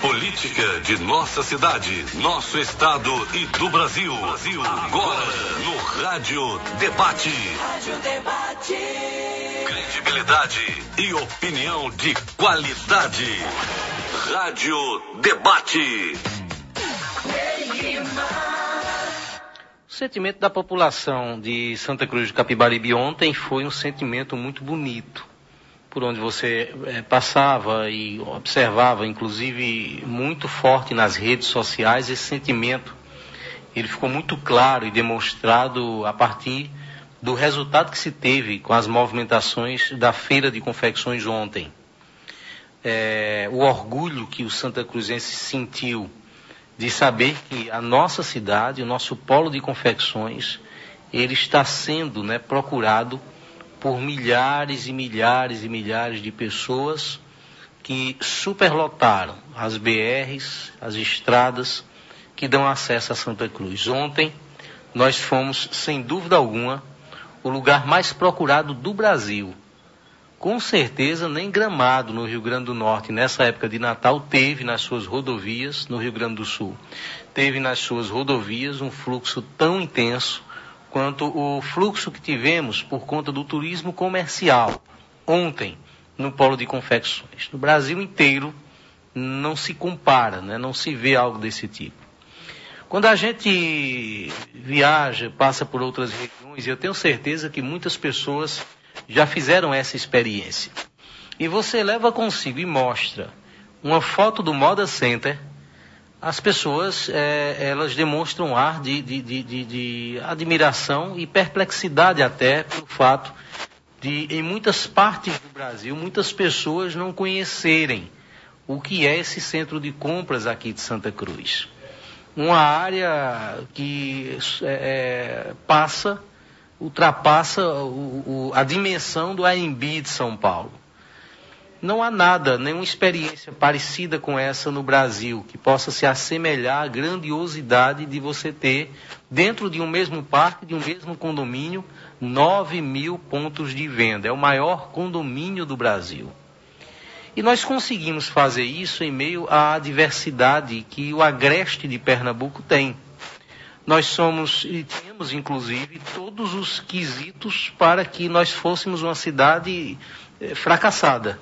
política de nossa cidade, nosso estado e do Brasil. Agora no Rádio Debate. Rádio Debate. Credibilidade e opinião de qualidade. Rádio Debate. O sentimento da população de Santa Cruz do Capibaribe ontem foi um sentimento muito bonito. Por onde você passava e observava, inclusive muito forte nas redes sociais, esse sentimento, ele ficou muito claro e demonstrado a partir do resultado que se teve com as movimentações da Feira de Confecções ontem. O orgulho que o Santa Cruzense sentiu de saber que a nossa cidade, o nosso polo de confecções, ele está sendo procurado por milhares e milhares e milhares de pessoas que superlotaram as BRs, as estradas que dão acesso a Santa Cruz. Ontem, nós fomos, sem dúvida alguma, o lugar mais procurado do Brasil. Com certeza, nem Gramado, no Rio Grande do Norte, nessa época de Natal, teve nas suas rodovias, no Rio Grande do Sul, teve nas suas rodovias um fluxo tão intenso quanto o fluxo que tivemos por conta do turismo comercial ontem no polo de confecções. No Brasil inteiro não se compara, não se vê algo desse tipo. Quando a gente viaja, passa por outras regiões, eu tenho certeza que muitas pessoas já fizeram essa experiência. E você leva consigo e mostra uma foto do Moda Center, as pessoas, elas demonstram um ar de admiração e perplexidade até pelo fato de, em muitas partes do Brasil, muitas pessoas não conhecerem o que é esse centro de compras aqui de Santa Cruz. Uma área que ultrapassa a dimensão do AMB de São Paulo. Não há nada, nenhuma experiência parecida com essa no Brasil, que possa se assemelhar à grandiosidade de você ter, dentro de um mesmo parque, de um mesmo condomínio, 9.000 pontos de venda. É o maior condomínio do Brasil. E nós conseguimos fazer isso em meio à diversidade que o agreste de Pernambuco tem. Nós somos e temos, inclusive, todos os quesitos para que nós fôssemos uma cidade fracassada.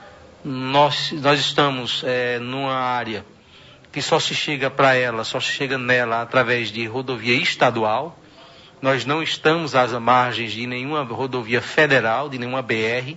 Nós estamos numa área que só se chega nela através de rodovia estadual. Nós não estamos às margens de nenhuma rodovia federal, de nenhuma BR.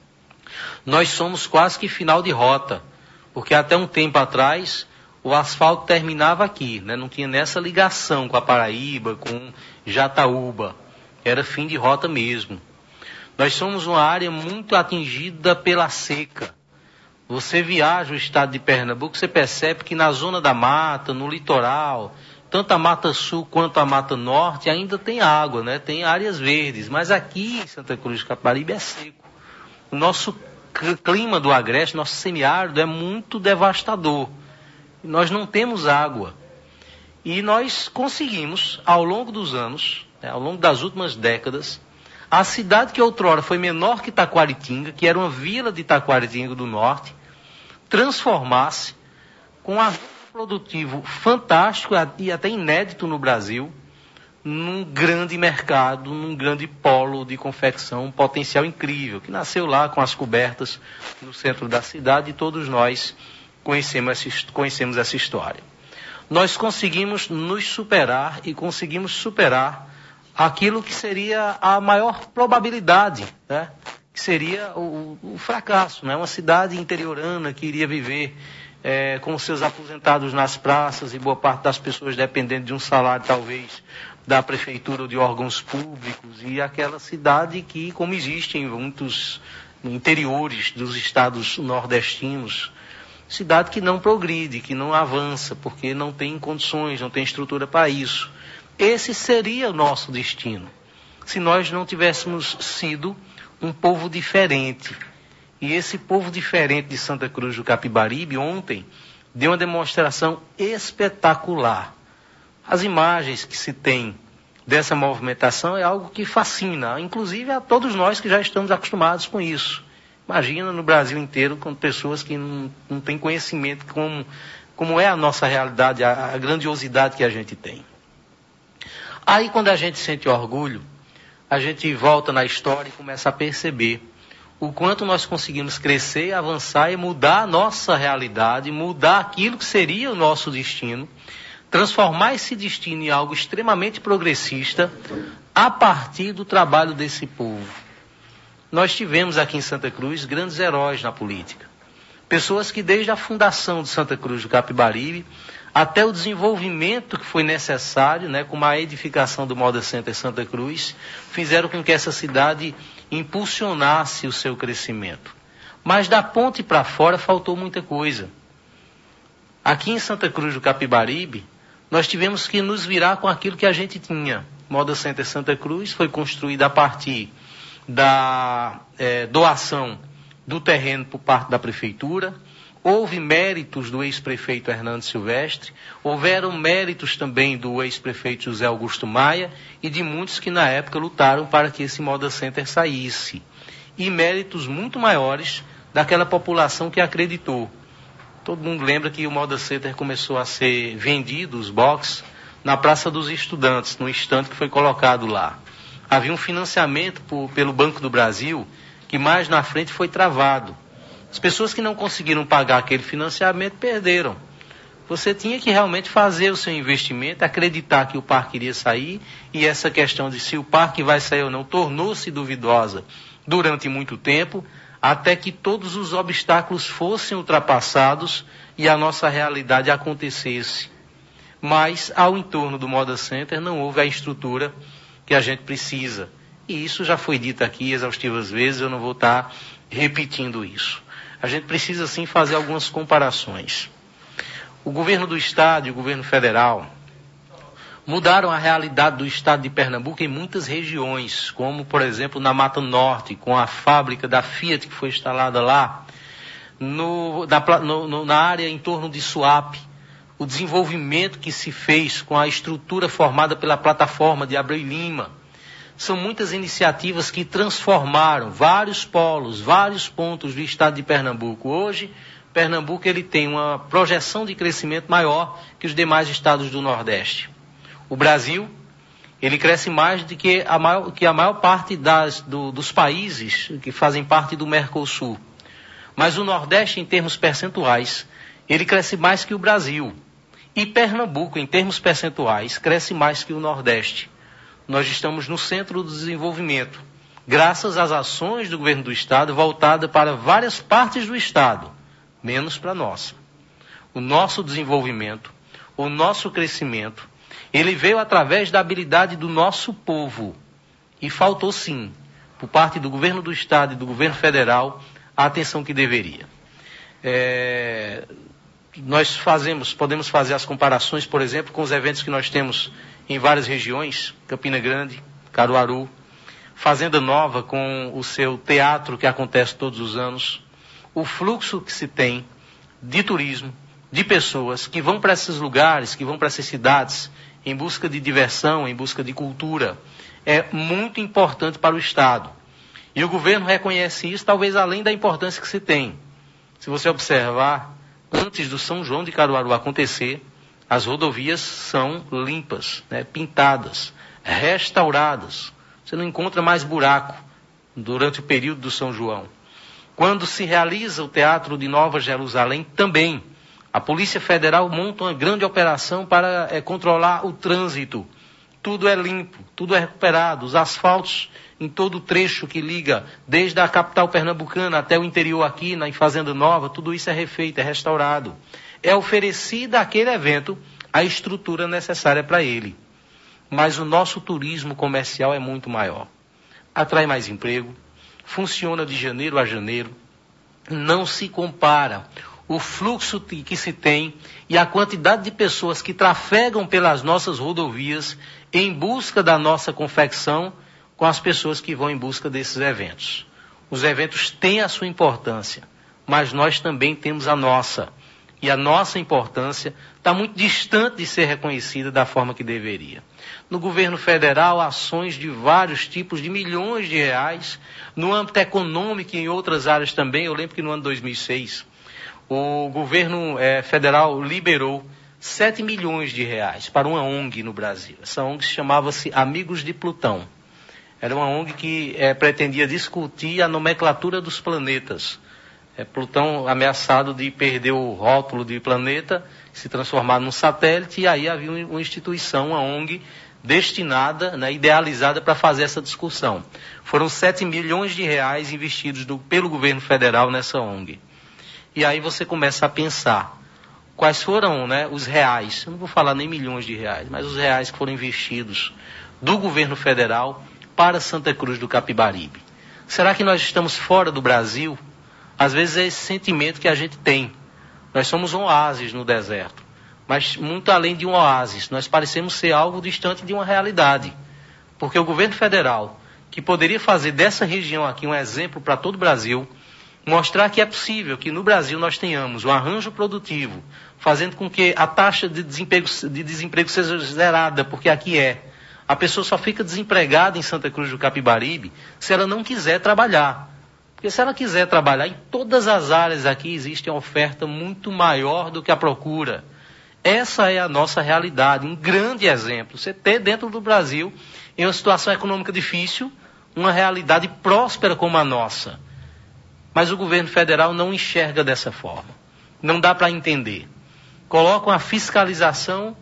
Nós somos quase que final de rota, porque até um tempo atrás o asfalto terminava aqui, não tinha nessa ligação com a Paraíba, com Jataúba. Era fim de rota mesmo. Nós somos uma área muito atingida pela seca. Você viaja o estado de Pernambuco, você percebe que na zona da mata, no litoral, tanto a Mata Sul quanto a Mata Norte ainda tem água, tem áreas verdes. Mas aqui em Santa Cruz do Capibaribe é seco. O nosso clima do agreste, nosso semiárido é muito devastador. Nós não temos água. E nós conseguimos, ao longo dos anos, ao longo das últimas décadas, a cidade que outrora foi menor que Taquaritinga, que era uma vila de Taquaritinga do Norte, transformar-se com um avanço produtivo fantástico e até inédito no Brasil, num grande mercado, num grande polo de confecção, um potencial incrível, que nasceu lá com as cobertas no centro da cidade e todos nós conhecemos essa história. Nós conseguimos nos superar e conseguimos superar aquilo que seria a maior probabilidade, que seria o fracasso, uma cidade interiorana que iria viver com seus aposentados nas praças e boa parte das pessoas dependendo de um salário, talvez, da prefeitura ou de órgãos públicos, e aquela cidade que, como existe em muitos interiores dos estados nordestinos, cidade que não progride, que não avança, porque não tem condições, não tem estrutura para isso. Esse seria o nosso destino, se nós não tivéssemos sido um povo diferente. E esse povo diferente de Santa Cruz do Capibaribe, ontem, deu uma demonstração espetacular. As imagens que se tem dessa movimentação é algo que fascina, inclusive a todos nós que já estamos acostumados com isso. Imagina no Brasil inteiro com pessoas que não têm conhecimento como é a nossa realidade, a grandiosidade que a gente tem. Aí quando a gente sente orgulho, a gente volta na história e começa a perceber o quanto nós conseguimos crescer, avançar e mudar a nossa realidade, mudar aquilo que seria o nosso destino, transformar esse destino em algo extremamente progressista a partir do trabalho desse povo. Nós tivemos aqui em Santa Cruz grandes heróis na política. Pessoas que desde a fundação de Santa Cruz do Capibaribe até o desenvolvimento que foi necessário, como a edificação do Moda Center Santa Cruz, fizeram com que essa cidade impulsionasse o seu crescimento. Mas da ponte para fora faltou muita coisa. Aqui em Santa Cruz do Capibaribe, nós tivemos que nos virar com aquilo que a gente tinha. Moda Center Santa Cruz foi construída a partir da doação do terreno por parte da prefeitura. Houve méritos do ex-prefeito Hernando Silvestre, houveram méritos também do ex-prefeito José Augusto Maia e de muitos que na época lutaram para que esse Moda Center saísse. E méritos muito maiores daquela população que acreditou. Todo mundo lembra que o Moda Center começou a ser vendido, os boxes, na Praça dos Estudantes, no estande que foi colocado lá. Havia um financiamento pelo Banco do Brasil que mais na frente foi travado. As pessoas que não conseguiram pagar aquele financiamento perderam. Você tinha que realmente fazer o seu investimento, acreditar que o parque iria sair, e essa questão de se o parque vai sair ou não tornou-se duvidosa durante muito tempo, até que todos os obstáculos fossem ultrapassados e a nossa realidade acontecesse. Mas ao entorno do Moda Center não houve a estrutura que a gente precisa. E isso já foi dito aqui exaustivas vezes, eu não vou estar repetindo isso. A gente precisa sim fazer algumas comparações. O governo do estado e o governo federal mudaram a realidade do estado de Pernambuco em muitas regiões, como por exemplo na Mata Norte, com a fábrica da Fiat que foi instalada lá, na área em torno de Suape, o desenvolvimento que se fez com a estrutura formada pela plataforma de Abreu e Lima. São muitas iniciativas que transformaram vários polos, vários pontos do estado de Pernambuco. Hoje, Pernambuco ele tem uma projeção de crescimento maior que os demais estados do Nordeste. O Brasil, ele cresce mais do que a maior parte dos países que fazem parte do Mercosul. Mas o Nordeste, em termos percentuais, ele cresce mais que o Brasil. E Pernambuco, em termos percentuais, cresce mais que o Nordeste. Nós estamos no centro do desenvolvimento, graças às ações do governo do estado voltadas para várias partes do estado, menos para a nossa. O nosso desenvolvimento, o nosso crescimento, ele veio através da habilidade do nosso povo. E faltou sim, por parte do governo do estado e do governo federal, a atenção que deveria. Nós podemos fazer as comparações, por exemplo, com os eventos que nós temos em várias regiões, Campina Grande, Caruaru, Fazenda Nova com o seu teatro que acontece todos os anos, o fluxo que se tem de turismo, de pessoas que vão para esses lugares, que vão para essas cidades em busca de diversão, em busca de cultura, é muito importante para o estado. E o governo reconhece isso, talvez além da importância que se tem. Se você observar, antes do São João de Caruaru acontecer, as rodovias são limpas, pintadas, restauradas. Você não encontra mais buraco durante o período do São João. Quando se realiza o Teatro de Nova Jerusalém, também, a Polícia Federal monta uma grande operação para controlar o trânsito. Tudo é limpo, tudo é recuperado. Os asfaltos em todo o trecho que liga, desde a capital pernambucana até o interior aqui, em Fazenda Nova, tudo isso é refeito, é restaurado. É oferecida àquele evento a estrutura necessária para ele. Mas o nosso turismo comercial é muito maior. Atrai mais emprego, funciona de janeiro a janeiro, não se compara o fluxo que se tem e a quantidade de pessoas que trafegam pelas nossas rodovias em busca da nossa confecção com as pessoas que vão em busca desses eventos. Os eventos têm a sua importância, mas nós também temos a nossa. e a nossa importância está muito distante de ser reconhecida da forma que deveria. No governo federal, ações de vários tipos, de milhões de reais, no âmbito econômico e em outras áreas também. Eu lembro que no ano 2006, o governo federal liberou 7 milhões de reais para uma ONG no Brasil. Essa ONG chamava-se Amigos de Plutão. Era uma ONG que pretendia discutir a nomenclatura dos planetas. Plutão ameaçado de perder o rótulo de planeta, se transformar num satélite, e aí havia uma instituição, uma ONG, destinada, idealizada para fazer essa discussão. Foram 7 milhões de reais investidos pelo governo federal nessa ONG. E aí você começa a pensar quais foram os reais, eu não vou falar nem milhões de reais, mas os reais que foram investidos do governo federal para Santa Cruz do Capibaribe. Será que nós estamos fora do Brasil? Às vezes é esse sentimento que a gente tem. Nós somos um oásis no deserto, mas muito além de um oásis, nós parecemos ser algo distante de uma realidade. Porque o governo federal, que poderia fazer dessa região aqui um exemplo para todo o Brasil, mostrar que é possível que no Brasil nós tenhamos um arranjo produtivo, fazendo com que a taxa de desemprego seja zerada, porque aqui a pessoa só fica desempregada em Santa Cruz do Capibaribe se ela não quiser trabalhar. Porque se ela quiser trabalhar, em todas as áreas aqui existe uma oferta muito maior do que a procura. Essa é a nossa realidade, um grande exemplo. Você ter dentro do Brasil, em uma situação econômica difícil, uma realidade próspera como a nossa. Mas o governo federal não enxerga dessa forma. Não dá para entender. Colocam a fiscalização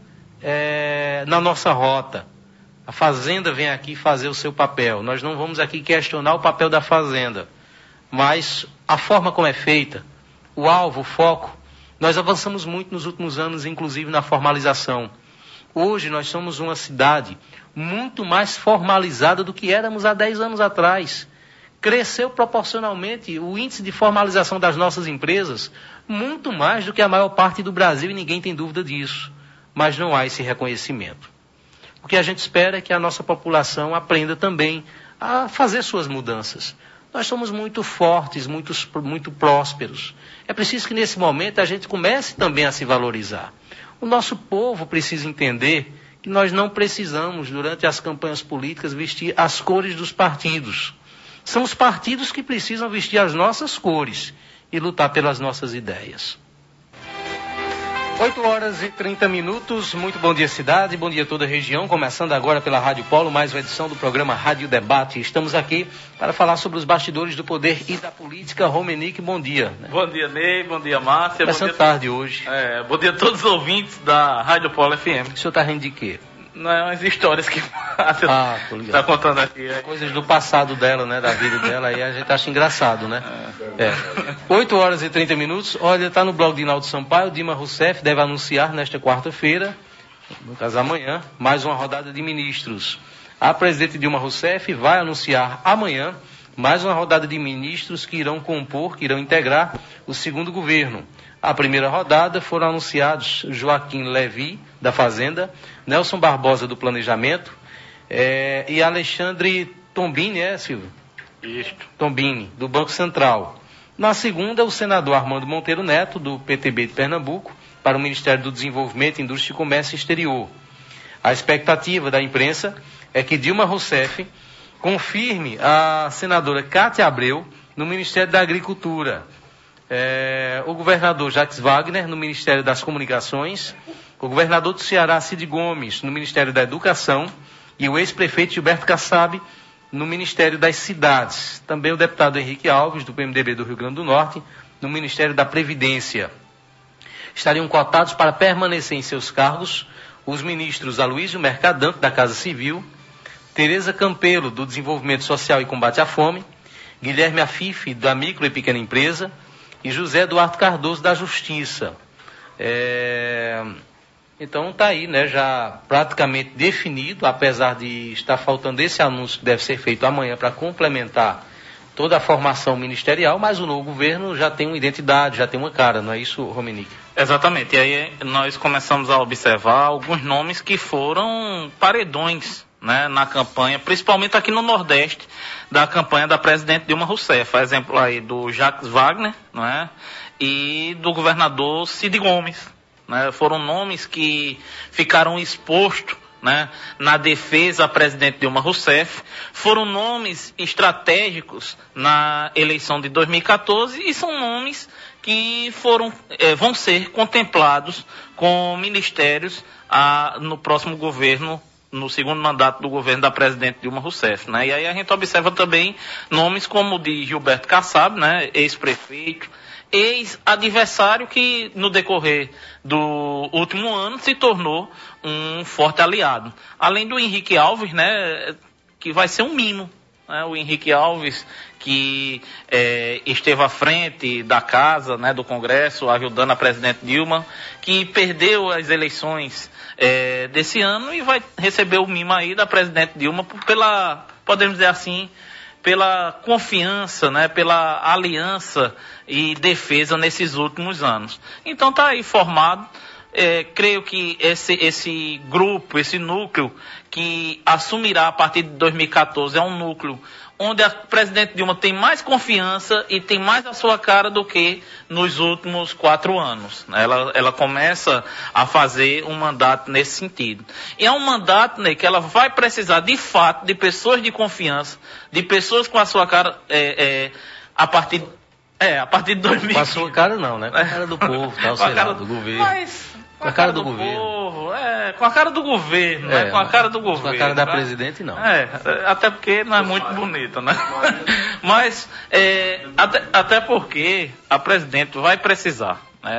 na nossa rota. A Fazenda vem aqui fazer o seu papel. Nós não vamos aqui questionar o papel da Fazenda. Mas a forma como é feita, o alvo, o foco, nós avançamos muito nos últimos anos, inclusive na formalização. Hoje nós somos uma cidade muito mais formalizada do que éramos há 10 anos atrás. Cresceu proporcionalmente o índice de formalização das nossas empresas muito mais do que a maior parte do Brasil, e ninguém tem dúvida disso. Mas não há esse reconhecimento. O que a gente espera é que a nossa população aprenda também a fazer suas mudanças. Nós somos muito fortes, muito prósperos. É preciso que nesse momento a gente comece também a se valorizar. O nosso povo precisa entender que nós não precisamos, durante as campanhas políticas, vestir as cores dos partidos. São os partidos que precisam vestir as nossas cores e lutar pelas nossas ideias. 8h30, muito bom dia cidade, bom dia toda a região, começando agora pela Rádio Polo, mais uma edição do programa Rádio Debate. Estamos aqui para falar sobre os bastidores do poder e da política. Romenick, bom dia. Bom dia, Ney, bom dia, Márcia. Começando tarde hoje. Bom dia a todos os ouvintes da Rádio Polo FM. O senhor está rindo de quê? Não é umas histórias que Márcia está contando aqui. Coisas do passado dela, da vida dela, aí a gente acha engraçado, 8h30. Olha, está no blog de Inaldo Sampaio, Dilma Rousseff deve anunciar nesta quarta-feira, no caso amanhã, mais uma rodada de ministros. A presidente Dilma Rousseff vai anunciar amanhã mais uma rodada de ministros que irão integrar o segundo governo. A primeira rodada foram anunciados Joaquim Levy, da Fazenda, Nelson Barbosa, do Planejamento, e Alexandre Tombini, Silvio? Isso. Tombini, do Banco Central. Na segunda, o senador Armando Monteiro Neto, do PTB de Pernambuco, para o Ministério do Desenvolvimento, Indústria e Comércio Exterior. A expectativa da imprensa é que Dilma Rousseff confirme a senadora Cátia Abreu no Ministério da Agricultura. O governador Jacques Wagner no Ministério das Comunicações, o governador do Ceará Cid Gomes no Ministério da Educação e o ex-prefeito Gilberto Kassab no Ministério das Cidades. Também o deputado Henrique Alves, do PMDB do Rio Grande do Norte, no Ministério da Previdência. Estariam cotados para permanecer em seus cargos os ministros Aloysio Mercadante, da Casa Civil, Tereza Campelo, do Desenvolvimento Social e Combate à Fome, Guilherme Afife, da Micro e Pequena Empresa, e José Eduardo Cardoso, da Justiça. Então está aí, já praticamente definido, apesar de estar faltando esse anúncio que deve ser feito amanhã para complementar toda a formação ministerial, mas o novo governo já tem uma identidade, já tem uma cara, não é isso, Romenick? Exatamente, e aí nós começamos a observar alguns nomes que foram paredões, na campanha, principalmente aqui no Nordeste, da campanha da presidente Dilma Rousseff. Exemplo aí do Jacques Wagner, e do governador Cid Gomes, né? Foram nomes que ficaram expostos, né, na defesa à presidente Dilma Rousseff, foram nomes estratégicos na eleição de 2014 e são nomes que vão ser contemplados com ministérios no próximo governo, no segundo mandato do governo da presidente Dilma Rousseff, né? E aí a gente observa também nomes como o de Gilberto Kassab, né, ex-prefeito, ex-adversário que no decorrer do último ano se tornou um forte aliado. Além do Henrique Alves, né, que vai ser um mimo, né? O Henrique Alves, que esteve à frente da casa, né, do Congresso, ajudando a presidente Dilma, que perdeu as eleições desse ano e vai receber o mimo aí da presidente Dilma podemos dizer assim, pela confiança, né, pela aliança e defesa nesses últimos anos. Então está aí formado. Creio que esse grupo, esse núcleo que assumirá a partir de 2014 é um núcleo onde a presidente Dilma tem mais confiança e tem mais a sua cara do que nos últimos 4 anos. Ela começa a fazer um mandato nesse sentido. E é um mandato, né, que ela vai precisar, de fato, de pessoas de confiança, de pessoas com a sua cara a partir de 2015. Com a sua cara não, né? Com a cara do povo, tal, sei lá, do governo. Com a cara do governo. Povo, com a cara do governo, né? Com a cara do governo. Com a cara da presidente, não. Até porque não é muito bonita, né? Mas, até porque a presidente vai precisar.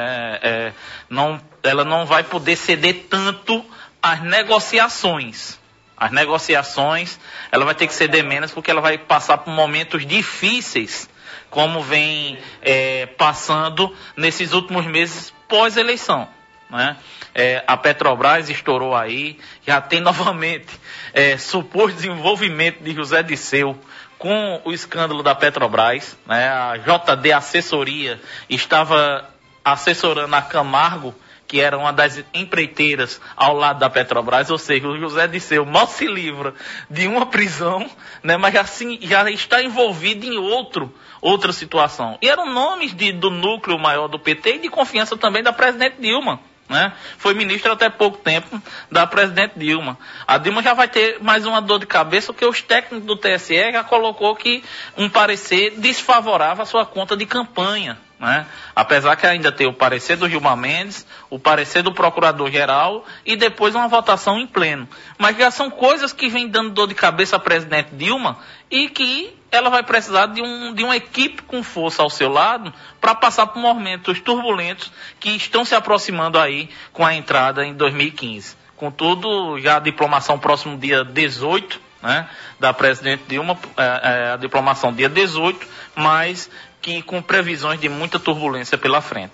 Ela não vai poder ceder tanto às negociações. As negociações, ela vai ter que ceder menos porque ela vai passar por momentos difíceis, como vem passando nesses últimos meses pós-eleição. Né? A Petrobras estourou aí, já tem novamente suposto desenvolvimento de José Disseu com o escândalo da Petrobras, né? A JD Assessoria estava assessorando a Camargo, que era uma das empreiteiras ao lado da Petrobras, ou seja, o José Disseu mal se livra de uma prisão, né? Mas assim, já está envolvido em outra situação. E eram nomes do núcleo maior do PT e de confiança também da presidente Dilma. Né? Foi ministro até pouco tempo da presidente Dilma. A Dilma já vai ter mais uma dor de cabeça, porque os técnicos do TSE já colocou que um parecer desfavorável à sua conta de campanha. Né? Apesar que ainda tem o parecer do Gilmar Mendes, o parecer do Procurador-Geral e depois uma votação em pleno. Mas já são coisas que vêm dando dor de cabeça à presidente Dilma e que ela vai precisar de uma equipe com força ao seu lado para passar por momentos turbulentos que estão se aproximando aí com a entrada em 2015. Contudo, já a diplomação próximo dia 18, né, da presidente Dilma, a diplomação dia 18, mas que com previsões de muita turbulência pela frente.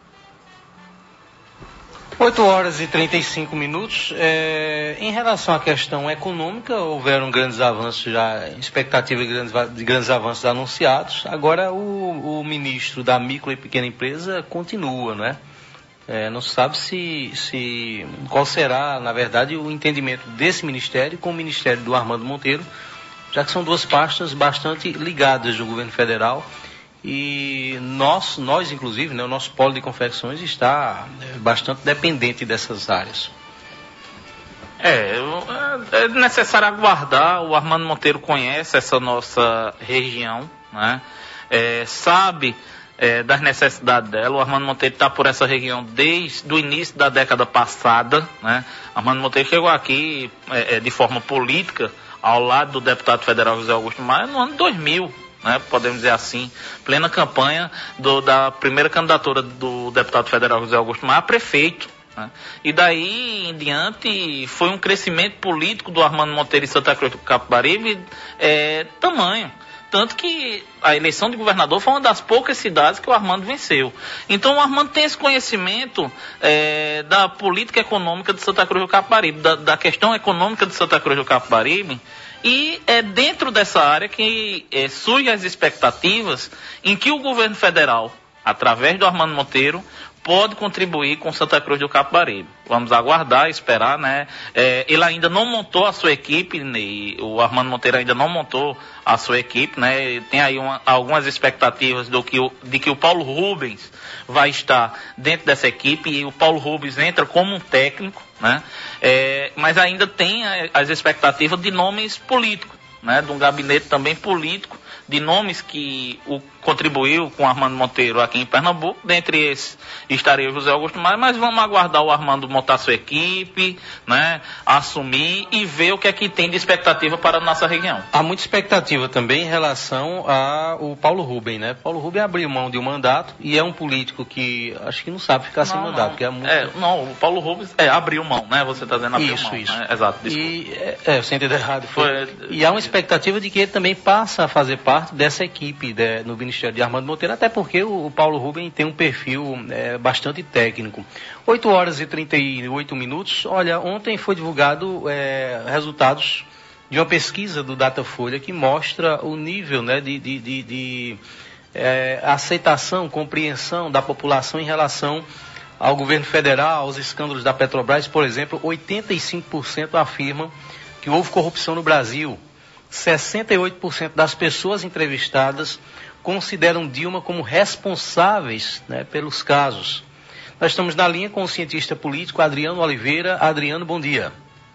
8h35. Em relação à questão econômica, houveram grandes avanços já, expectativa de grandes avanços anunciados. Agora o ministro da micro e pequena empresa continua, né? Não se sabe qual será, na verdade, o entendimento desse ministério com o ministério do Armando Monteiro, já que são duas pastas bastante ligadas do governo federal. E nós inclusive, né, o nosso polo de confecções está bastante dependente dessas áreas. É necessário aguardar. O Armando Monteiro conhece essa nossa região, né? Sabe das necessidades dela. O Armando Monteiro está por essa região desde o início da década passada, né? Armando Monteiro chegou aqui de forma política ao lado do deputado federal José Augusto Maia no ano 2000. Né, podemos dizer assim, plena campanha da primeira candidatura do deputado federal José Augusto Maia a prefeito. Né? E daí em diante foi um crescimento político do Armando Monteiro em Santa Cruz do Capibaribe tamanho. Tanto que a eleição de governador foi uma das poucas cidades que o Armando venceu. Então o Armando tem esse conhecimento da política econômica de Santa Cruz do Capibaribe, da questão econômica de Santa Cruz do Capibaribe. E é dentro dessa área que surgem as expectativas em que o governo federal, através do Armando Monteiro, pode contribuir com Santa Cruz do Capibaribe. Vamos aguardar, esperar, né? Ele ainda não montou a sua equipe, Ney, o Armando Monteiro ainda não montou a sua equipe, né? Tem aí algumas expectativas de que o Paulo Rubens vai estar dentro dessa equipe, e o Paulo Rubens entra como um técnico, né? Mas ainda tem as expectativas de nomes políticos, né? De um gabinete também político, de nomes que contribuiu com o Armando Monteiro aqui em Pernambuco. Dentre esses estaria o José Augusto Maia, mas vamos aguardar o Armando montar sua equipe, né, assumir e ver o que é que tem de expectativa para a nossa região. Há muita expectativa também em relação ao Paulo Rubens, né? Paulo Rubens abriu mão de um mandato e é um político que acho que não sabe ficar sem mandato. Que é muito... Não, o Paulo Rubens abriu mão, né? Você está dizendo abriu mão. Isso. Né? Exato, desculpa. E você entendeu errado. E há uma expectativa de que ele também passa a fazer parte dessa equipe no Ministério de Armando Monteiro, até porque o Paulo Rubens tem um perfil bastante técnico. 8 horas e 38 minutos. Olha, ontem foi divulgado resultados de uma pesquisa do Datafolha que mostra o nível, né, de aceitação, compreensão da população em relação ao governo federal, aos escândalos da Petrobras. Por exemplo, 85% afirmam que houve corrupção no Brasil. 68% das pessoas entrevistadas consideram Dilma como responsáveis, né, pelos casos. Nós estamos na linha com o cientista político Adriano Oliveira. Adriano, bom dia.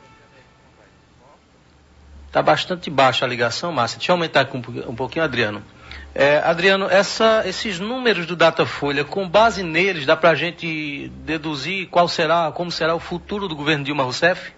Está bastante baixa a ligação, Márcia. Deixa eu aumentar aqui um pouquinho, Adriano. Adriano, esses números do Datafolha, com base neles, dá para a gente deduzir como será o futuro do governo Dilma Rousseff?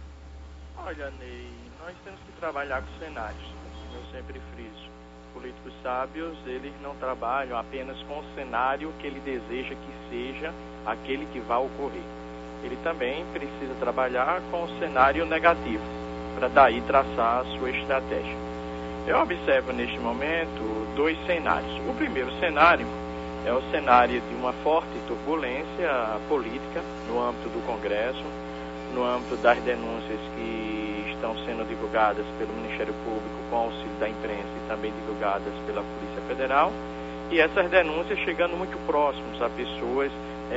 Olha, Ney, nós temos que trabalhar com cenários. Eu sempre friso. Políticos sábios, eles não trabalham apenas com o cenário que ele deseja que seja aquele que vai ocorrer. Ele também precisa trabalhar com o cenário negativo, para daí traçar a sua estratégia. Eu observo neste momento 2 cenários. O primeiro cenário é o cenário de uma forte turbulência política no âmbito do Congresso, no âmbito das denúncias que estão sendo divulgadas pelo Ministério Público com auxílio da imprensa e também divulgadas pela Polícia Federal, e essas denúncias chegando muito próximos a pessoas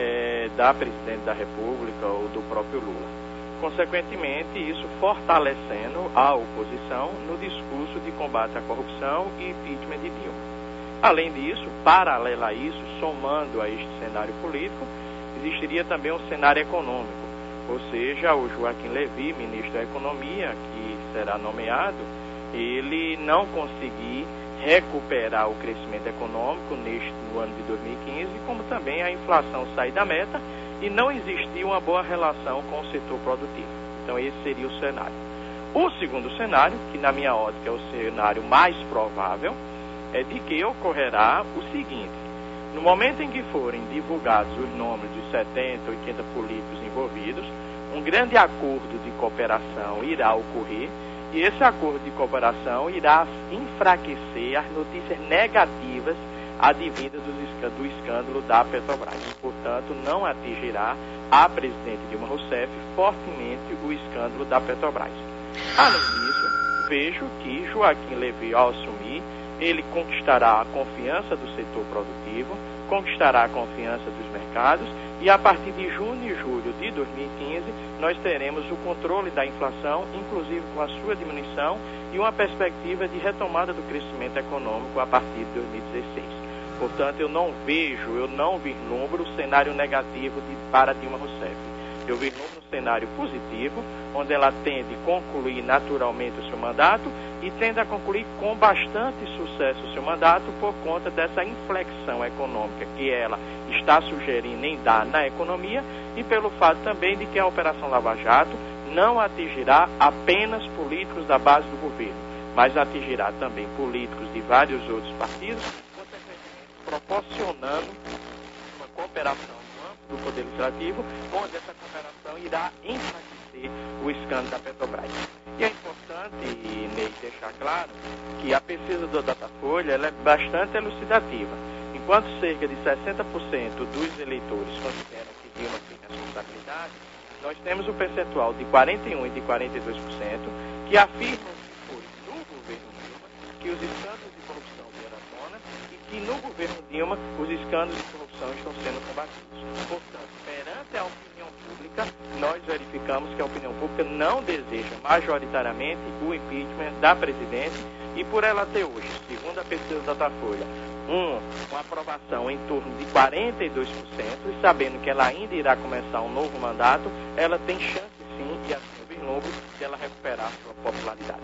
da Presidente da República ou do próprio Lula. Consequentemente, isso fortalecendo a oposição no discurso de combate à corrupção e impeachment de Dilma. Além disso, paralelo a isso, somando a este cenário político, existiria também um cenário econômico. Ou seja, o Joaquim Levy, ministro da Economia, que será nomeado, ele não conseguir recuperar o crescimento econômico no ano de 2015, como também a inflação sair da meta e não existir uma boa relação com o setor produtivo. Então esse seria o cenário. O segundo cenário, que na minha ótica é o cenário mais provável, é de que ocorrerá o seguinte: no momento em que forem divulgados os nomes dos 70, 80 políticos envolvidos, um grande acordo de cooperação irá ocorrer, e esse acordo de cooperação irá enfraquecer as notícias negativas advindas do escândalo da Petrobras. E, portanto, não atingirá a presidente Dilma Rousseff fortemente o escândalo da Petrobras. Além disso, vejo que Joaquim Levy, ao assumir, ele conquistará a confiança do setor produtivo, conquistará a confiança dos mercados, e a partir de junho e julho de 2015, nós teremos o controle da inflação, inclusive com a sua diminuição, e uma perspectiva de retomada do crescimento econômico a partir de 2016. Portanto, eu não vislumbro o cenário negativo para Dilma Rousseff. Eu vislumbro um cenário positivo, onde ela tende a concluir naturalmente o seu mandato e tende a concluir com bastante sucesso o seu mandato por conta dessa inflexão econômica que ela está sugerindo em dar na economia, e pelo fato também de que a Operação Lava Jato não atingirá apenas políticos da base do governo, mas atingirá também políticos de vários outros partidos, consequentemente proporcionando uma cooperação do Poder Legislativo, onde essa cooperação irá enfraquecer o escândalo da Petrobras. E é importante, Ney, deixar claro que a pesquisa do Datafolha ela é bastante elucidativa. Enquanto cerca de 60% dos eleitores consideram que Dilma tem responsabilidade, nós temos um percentual de 41% e de 42% que afirmam que foi no governo Dilma que os escândalos de corrupção vieram à tona e que no governo Dilma os escândalos de corrupção estão sendo combatidos. Portanto, perante a opinião pública, nós verificamos que a opinião pública não deseja majoritariamente o impeachment da presidente e por ela ter hoje, segundo a pesquisa da Datafolha, uma aprovação em torno de 42% e sabendo que ela ainda irá começar um novo mandato, ela tem chance sim, e assim o vislumbre, de ela recuperar a sua popularidade.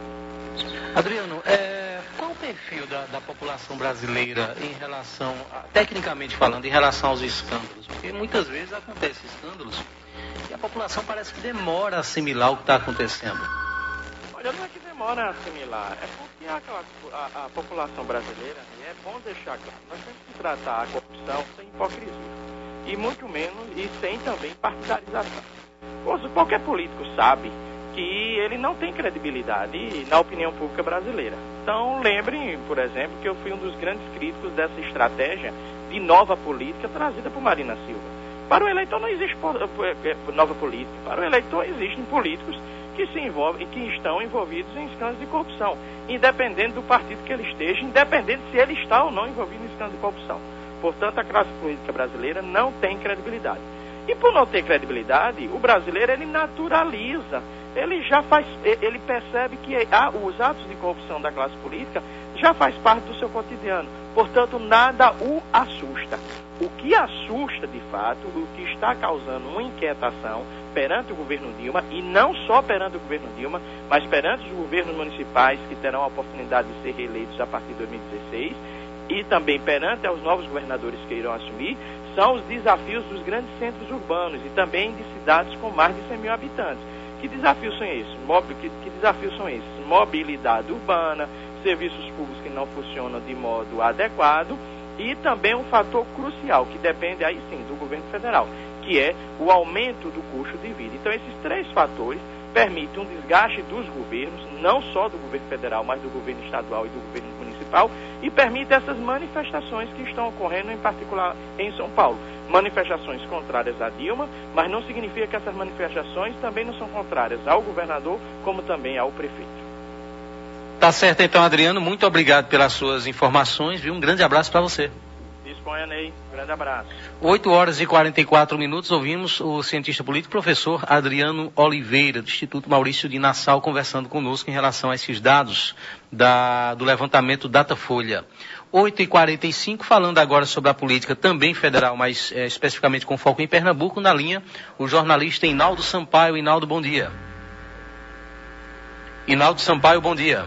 Adriano, qual o perfil da população brasileira em relação, tecnicamente falando, em relação aos escândalos? Porque muitas vezes acontecem escândalos e a população parece que demora a assimilar o que está acontecendo. Olha, não é que demora a assimilar, é porque a população brasileira, é bom deixar claro, nós temos que tratar a corrupção sem hipocrisia, e muito menos, e sem também partidarização. Qualquer político sabe que ele não tem credibilidade na opinião pública brasileira. Então, lembrem, por exemplo, que eu fui um dos grandes críticos dessa estratégia de nova política trazida por Marina Silva. Para o eleitor não existe nova política, para o eleitor existem políticos que se envolvem, que estão envolvidos em escândalos de corrupção, independente do partido que ele esteja, independente se ele está ou não envolvido em escândalos de corrupção. Portanto, a classe política brasileira não tem credibilidade. E por não ter credibilidade, o brasileiro ele naturaliza, ele percebe que os atos de corrupção da classe política já faz parte do seu cotidiano. Portanto, nada o assusta. O que assusta, de fato, o que está causando uma inquietação perante o governo Dilma, e não só perante o governo Dilma, mas perante os governos municipais que terão a oportunidade de ser reeleitos a partir de 2016, e também perante os novos governadores que irão assumir, são os desafios dos grandes centros urbanos e também de cidades com mais de 100 mil habitantes. Que desafios são esses? Que desafios são esses? Mobilidade urbana, serviços públicos que não funcionam de modo adequado e também um fator crucial, que depende aí sim do governo federal, que é o aumento do custo de vida. Então esses três fatores permitem um desgaste dos governos, não só do governo federal, mas do governo estadual e do governo municipal, e permite essas manifestações que estão ocorrendo, em particular em São Paulo. Manifestações contrárias a Dilma, mas não significa que essas manifestações também não são contrárias ao governador, como também ao prefeito. Tá certo então, Adriano, muito obrigado pelas suas informações, viu? Um grande abraço para você. Disponha, Ney. Grande abraço. 8h44, ouvimos o cientista político professor Adriano Oliveira, do Instituto Maurício de Nassau, conversando conosco em relação a esses dados do levantamento Datafolha. 8h45, falando agora sobre a política também federal, mas especificamente com foco em Pernambuco, na linha, o jornalista Inaldo Sampaio. Inaldo, bom dia. Inaldo Sampaio, bom dia.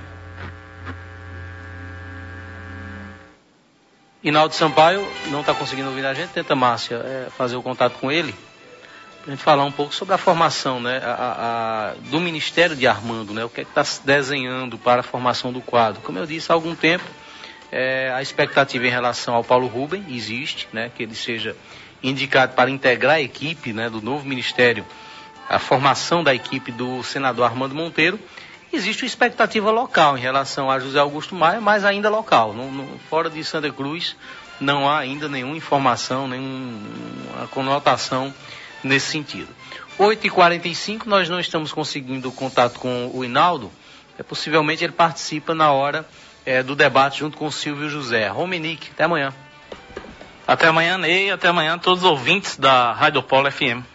Inaldo Sampaio não está conseguindo ouvir a gente, tenta Márcia fazer o contato com ele, para a gente falar um pouco sobre a formação, né, do Ministério de Armando, né, o que é que está se desenhando para a formação do quadro. Como eu disse há algum tempo, a expectativa em relação ao Paulo Rubem existe, né, que ele seja indicado para integrar a equipe, né, do novo Ministério, a formação da equipe do senador Armando Monteiro. Existe uma expectativa local em relação a José Augusto Maia, mas ainda local. Fora de Santa Cruz, não há ainda nenhuma informação, nenhuma conotação nesse sentido. 8h45, nós não estamos conseguindo contato com o Inaldo. Possivelmente ele participa na hora do debate junto com o Silvio José. Romenick, até amanhã. Até amanhã, Ney. Até amanhã, todos os ouvintes da Rádio Polo FM.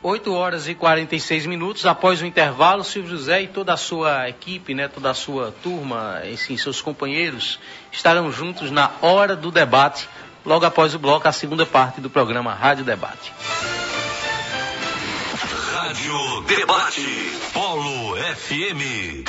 8h46, após o intervalo, Silvio José e toda a sua equipe, né, toda a sua turma, enfim, seus companheiros, estarão juntos na hora do debate, logo após o bloco, a segunda parte do programa Rádio Debate. Rádio Debate, Polo FM.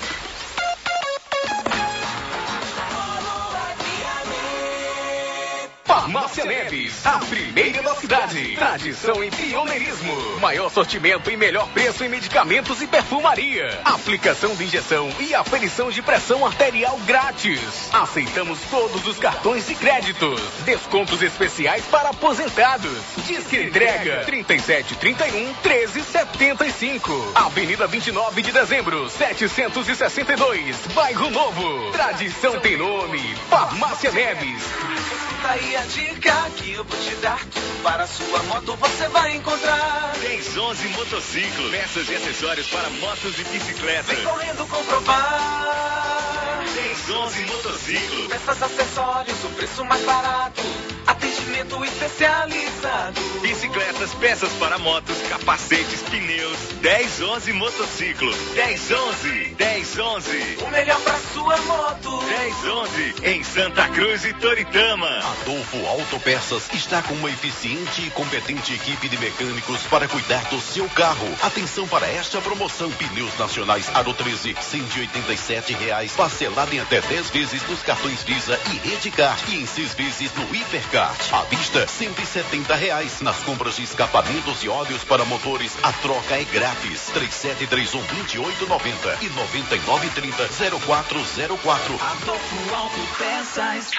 Farmácia Neves, a primeira da cidade. Tradição em pioneirismo. Maior sortimento e melhor preço em medicamentos e perfumaria. Aplicação de injeção e aferição de pressão arterial grátis. Aceitamos todos os cartões de crédito. Descontos especiais para aposentados. Disque entrega 3731-1375. Avenida 29 de Dezembro, 762, Bairro Novo. Tradição tem nome. Farmácia Neves. Aí a dica que eu vou te dar, para a sua moto você vai encontrar 1011 Motociclo, peças e acessórios para motos e bicicletas. Vem correndo comprovar. 1011 Motociclo. Peças, acessórios, o preço mais barato. Atendimento especializado. Bicicletas, peças para motos, capacetes, pneus. 1011 Motociclo. 1011. O melhor pra sua moto. 1011 em Santa Cruz e Toritama. Adolfo Autopeças está com uma eficiente e competente equipe de mecânicos para cuidar do seu carro. Atenção para esta promoção: pneus nacionais Aro 13, R$187, parcelado em até 10 vezes nos cartões Visa e Redcard e em 6 vezes no Hipercard. À vista, R$170. Nas compras de escapamentos e óleos para motores, a troca é grátis. 3731-2890 e 9930-0404. Adolfo Autopeças.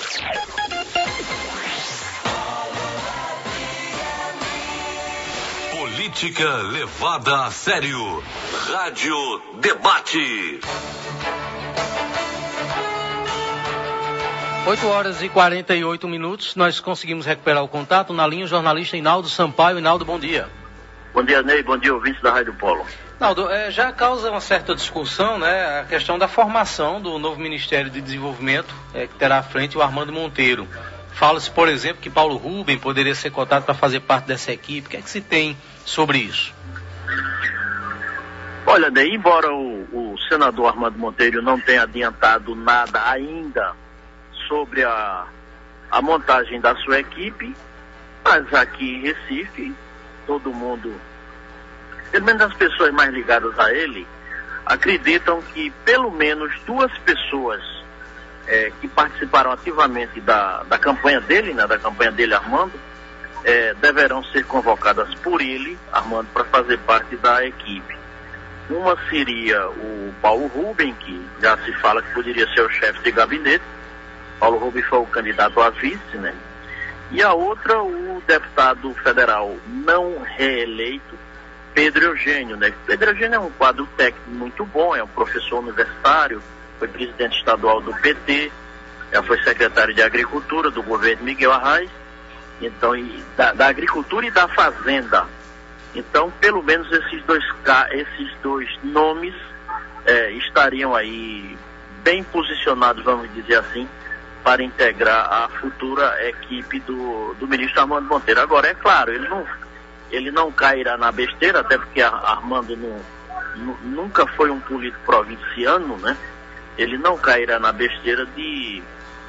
Política levada a sério. Rádio Debate. 8h48. Nós conseguimos recuperar o contato na linha, o jornalista Inaldo Sampaio. Inaldo, bom dia. Bom dia, Ney. Bom dia, ouvintes da Rádio Polo. Inaldo, já causa uma certa discussão, né, a questão da formação do novo Ministério de Desenvolvimento, que terá à frente o Armando Monteiro. Fala-se, por exemplo, que Paulo Rubem poderia ser cotado para fazer parte dessa equipe. O que é que se tem sobre isso? Olha, Ney, embora o senador Armando Monteiro não tenha adiantado nada ainda sobre a montagem da sua equipe, mas aqui em Recife, todo mundo, pelo menos as pessoas mais ligadas a ele, acreditam que pelo menos 2 pessoas que participaram ativamente da campanha dele, né, da campanha dele, Armando, deverão ser convocadas por ele, Armando, para fazer parte da equipe. Uma seria o Paulo Rubem, que já se fala que poderia ser o chefe de gabinete. Paulo Rubem foi o candidato a vice, né? E a outra, o deputado federal não reeleito, Pedro Eugênio, né? Pedro Eugênio é um quadro técnico muito bom, é um professor universitário, foi presidente estadual do PT, já foi secretário de Agricultura do governo Miguel Arraes, então, da Agricultura e da Fazenda. Então, pelo menos esses dois nomes estariam aí bem posicionados, vamos dizer assim, para integrar a futura equipe do ministro Armando Monteiro. Agora, é claro, ele não cairá na besteira, até porque Armando nunca foi um político provinciano, né? Ele não cairá na besteira de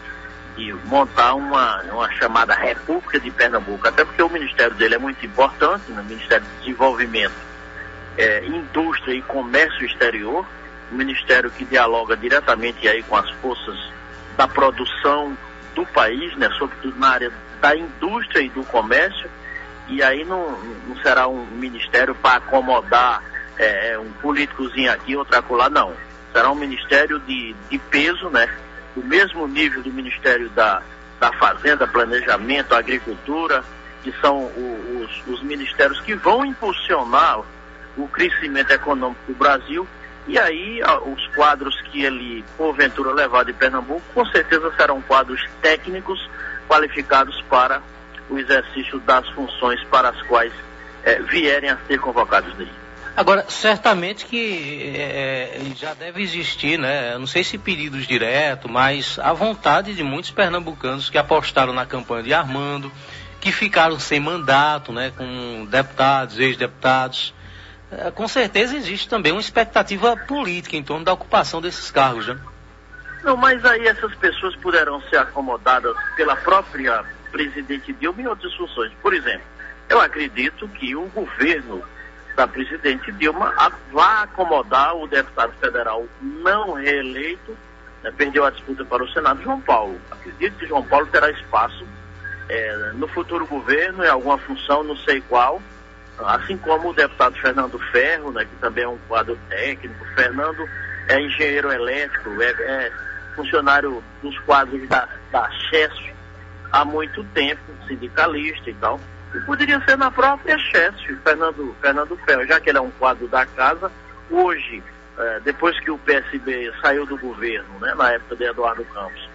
montar uma chamada República de Pernambuco, até porque o ministério dele é muito importante, né? O Ministério de Desenvolvimento, Indústria e Comércio Exterior, um ministério que dialoga diretamente aí com as forças da produção do país, né? Sobretudo na área da indústria e do comércio, e aí não será um ministério para acomodar um políticozinho aqui, outro acolá, não. Será um ministério de peso, né? Do mesmo nível do Ministério da Fazenda, Planejamento, Agricultura, que são os ministérios que vão impulsionar o crescimento econômico do Brasil. E aí os quadros que ele, porventura, levar de Pernambuco, com certeza serão quadros técnicos qualificados para o exercício das funções para as quais vierem a ser convocados daí. Agora, certamente que já deve existir, né? Não sei se pedidos diretos, mas a vontade de muitos pernambucanos que apostaram na campanha de Armando, que ficaram sem mandato, né? Com deputados, ex-deputados. Com certeza existe também uma expectativa política em torno da ocupação desses cargos, né? Não, mas aí essas pessoas poderão ser acomodadas pela própria presidente Dilma em outras funções. Por exemplo, eu acredito que o governo da presidente Dilma vai acomodar o deputado federal não reeleito, né, perdeu a disputa para o Senado, João Paulo. Acredito que João Paulo terá espaço no futuro governo, em alguma função, não sei qual, assim como o deputado Fernando Ferro, né, que também é um quadro técnico. Fernando é engenheiro elétrico, é funcionário dos quadros da Chesf há muito tempo, sindicalista e tal. E poderia ser na própria Chesf, Fernando Ferro, já que ele é um quadro da casa. Hoje, depois que o PSB saiu do governo, né, na época de Eduardo Campos,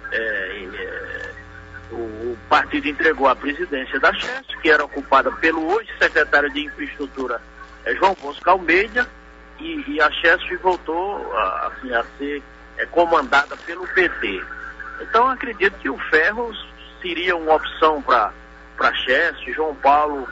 o partido entregou a presidência da Chesf, que era ocupada pelo hoje secretário de Infraestrutura, João Bosco Almeida, e a Chesf voltou a ser comandada pelo PT. Então acredito que o ferro seria uma opção para Cheste. João Paulo,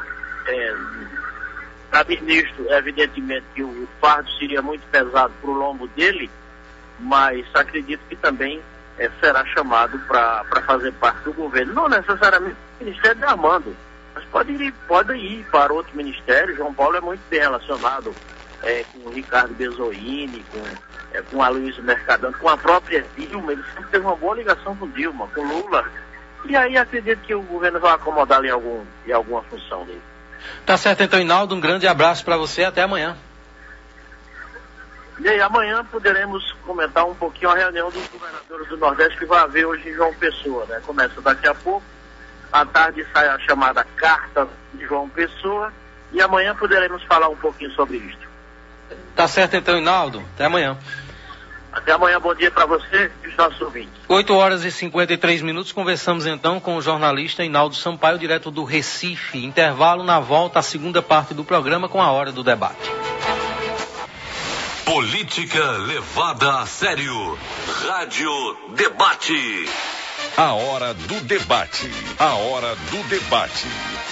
para ministro, evidentemente que o fardo seria muito pesado para o lombo dele, mas acredito que também será chamado para fazer parte do governo. Não necessariamente o Ministério de Armando, mas pode ir para outro ministério. João Paulo é muito bem relacionado com o Ricardo Bezoini, com a Luísa Mercadante, com a própria Dilma. Ele sempre teve uma boa ligação com Dilma, com Lula. E aí acredito que o governo vai acomodá-lo em alguma função dele. Tá certo, então, Hinaldo, um grande abraço para você, até amanhã. E aí, amanhã poderemos comentar um pouquinho a reunião dos governadores do Nordeste que vai haver hoje em João Pessoa, né? Começa daqui a pouco, à tarde sai a chamada Carta de João Pessoa, e amanhã poderemos falar um pouquinho sobre isto. Tá certo, então, Hinaldo, até amanhã. Até amanhã, bom dia para você e os nossos ouvintes. 8h53, conversamos então com o jornalista Hinaldo Sampaio, direto do Recife. Intervalo, na volta, a segunda parte do programa com a Hora do Debate. Política levada a sério. Rádio Debate. A Hora do Debate. A Hora do Debate.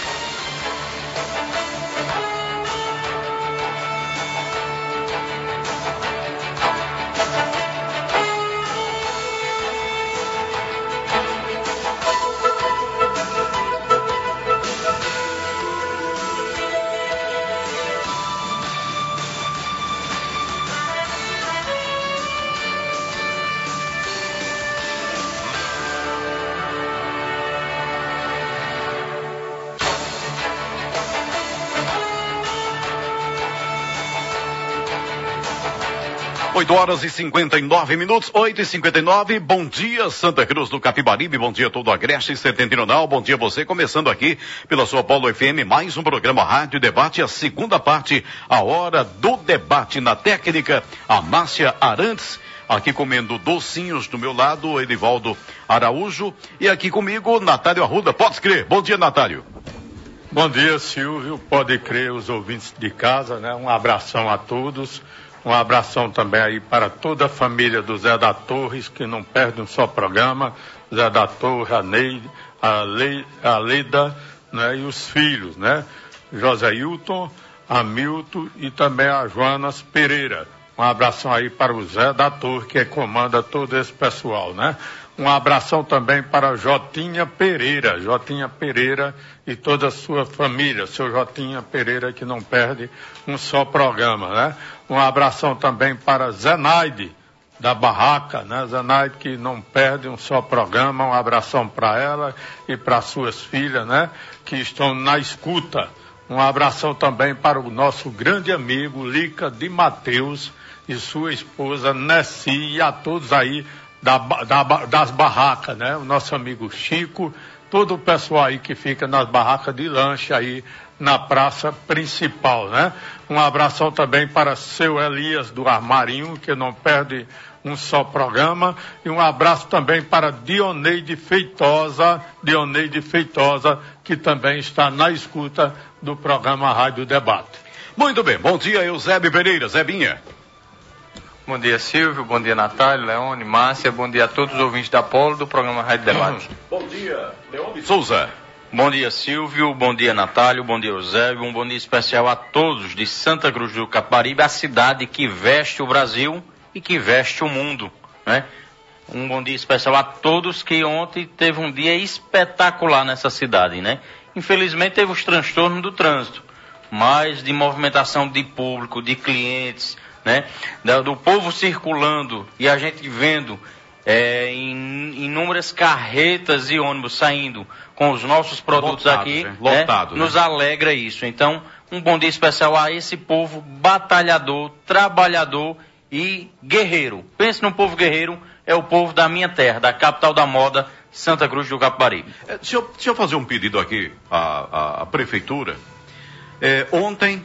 Horas e 59 minutos, 8h59, bom dia Santa Cruz do Capibaribe, bom dia todo o Agreste Setentrional, bom dia você, começando aqui pela sua Polo FM, mais um programa Rádio Debate, a segunda parte, a Hora do Debate. Na técnica, a Márcia Arantes, aqui comendo docinhos do meu lado, Edivaldo Araújo, e aqui comigo, Natálio Arruda, pode crer, bom dia Natálio. Bom dia Silvio, pode crer os ouvintes de casa, né? Um abração a todos. Um abração também aí para toda a família do Zé da Torres, que não perde um só programa. Zé da Torres, a Neide, a Leida, né? E os filhos, né? José Hilton, Hamilton e também a Joanas Pereira. Um abração aí para o Zé da Torre, que comanda todo esse pessoal, né? Um abração também para Jotinha Pereira e toda a sua família, seu Jotinha Pereira, que não perde um só programa, né? Um abração também para Zenaide, da Barraca, né? Zenaide, que não perde um só programa, um abração para ela e para suas filhas, né? Que estão na escuta. Um abração também para o nosso grande amigo Lica de Mateus e sua esposa Nessi e a todos aí das barracas, né? O nosso amigo Chico, todo o pessoal aí que fica nas barracas de lanche aí na praça principal, né? Um abração também para seu Elias do Armarinho, que não perde um só programa, e um abraço também para Dioneide Feitosa, que também está na escuta do programa Rádio Debate. Muito bem, bom dia Eusébio Pereira, Zebinha. Bom dia Silvio, bom dia Natália, Leone, Márcia, bom dia a todos os ouvintes da Polo do programa Rádio Debate. Bom dia, Leone Souza. Bom dia Silvio, bom dia Natália, bom dia Eusébio, um bom dia especial a todos de Santa Cruz do Capibaribe, a cidade que veste o Brasil e que veste o mundo, né? Um bom dia especial a todos que ontem teve um dia espetacular nessa cidade, né? Infelizmente teve os transtornos do trânsito, mas de movimentação de público, de clientes, né? Do povo circulando e a gente vendo inúmeras carretas e ônibus saindo com os nossos produtos lotado, aqui, né? Lotado, né? Nos alegra isso. Então, um bom dia especial a esse povo batalhador, trabalhador e guerreiro. Pense no povo guerreiro, é o povo da minha terra, da capital da moda, Santa Cruz do Capibaribe. Deixa eu fazer um pedido aqui à prefeitura. Ontem,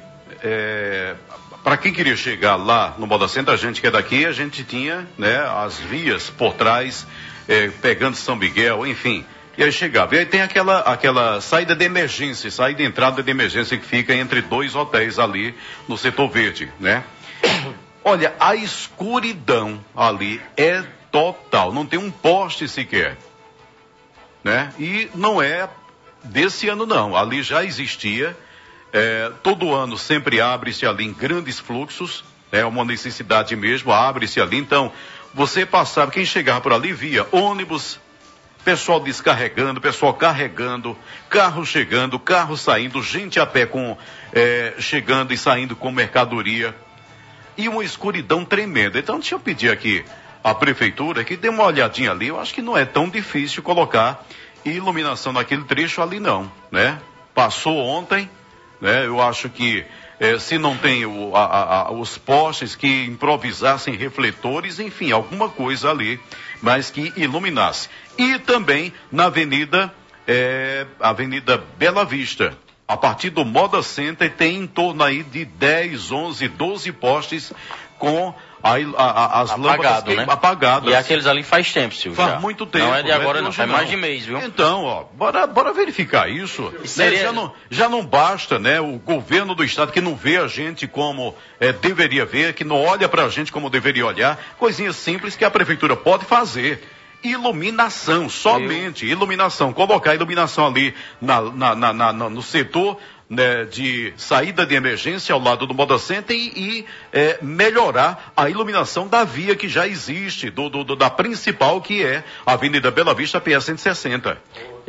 para quem queria chegar lá no Moda Center, a gente que é daqui, a gente tinha, né, as vias por trás, pegando São Miguel, enfim. E aí chegava. E aí tem aquela saída de emergência, saída e entrada de emergência que fica entre dois hotéis ali no setor verde, né? Olha, a escuridão ali é total, não tem um poste sequer, né? E não é desse ano não, ali já existia, todo ano sempre abre-se ali em grandes fluxos, é uma necessidade mesmo, abre-se ali, então você passava, quem chegava por ali via ônibus, pessoal descarregando, pessoal carregando, carro chegando, carro saindo, gente a pé chegando e saindo com mercadoria, e uma escuridão tremenda. Então deixa eu pedir aqui à prefeitura que dê uma olhadinha ali, eu acho que não é tão difícil colocar iluminação naquele trecho ali não, né? Passou ontem, né? Eu acho que se não tem os postes que improvisassem refletores, enfim, alguma coisa ali, mas que iluminasse. E também na Avenida Bela Vista. A partir do Moda Center tem em torno aí de 10, 11, 12 postes com as lâmpadas apagadas. E aqueles ali faz tempo, Silvio. Faz muito tempo. Não é de agora, não. Faz mais de mês, viu? Então, ó, bora verificar isso. Seria... Já não basta, né, o governo do estado que não vê a gente como deveria ver, que não olha pra gente como deveria olhar. Coisinhas simples que a prefeitura pode fazer. Iluminação, somente iluminação. Colocar iluminação ali no setor, né, de saída de emergência ao lado do Moda Center e melhorar a iluminação da via que já existe, da principal, que é a Avenida Bela Vista, PS 160.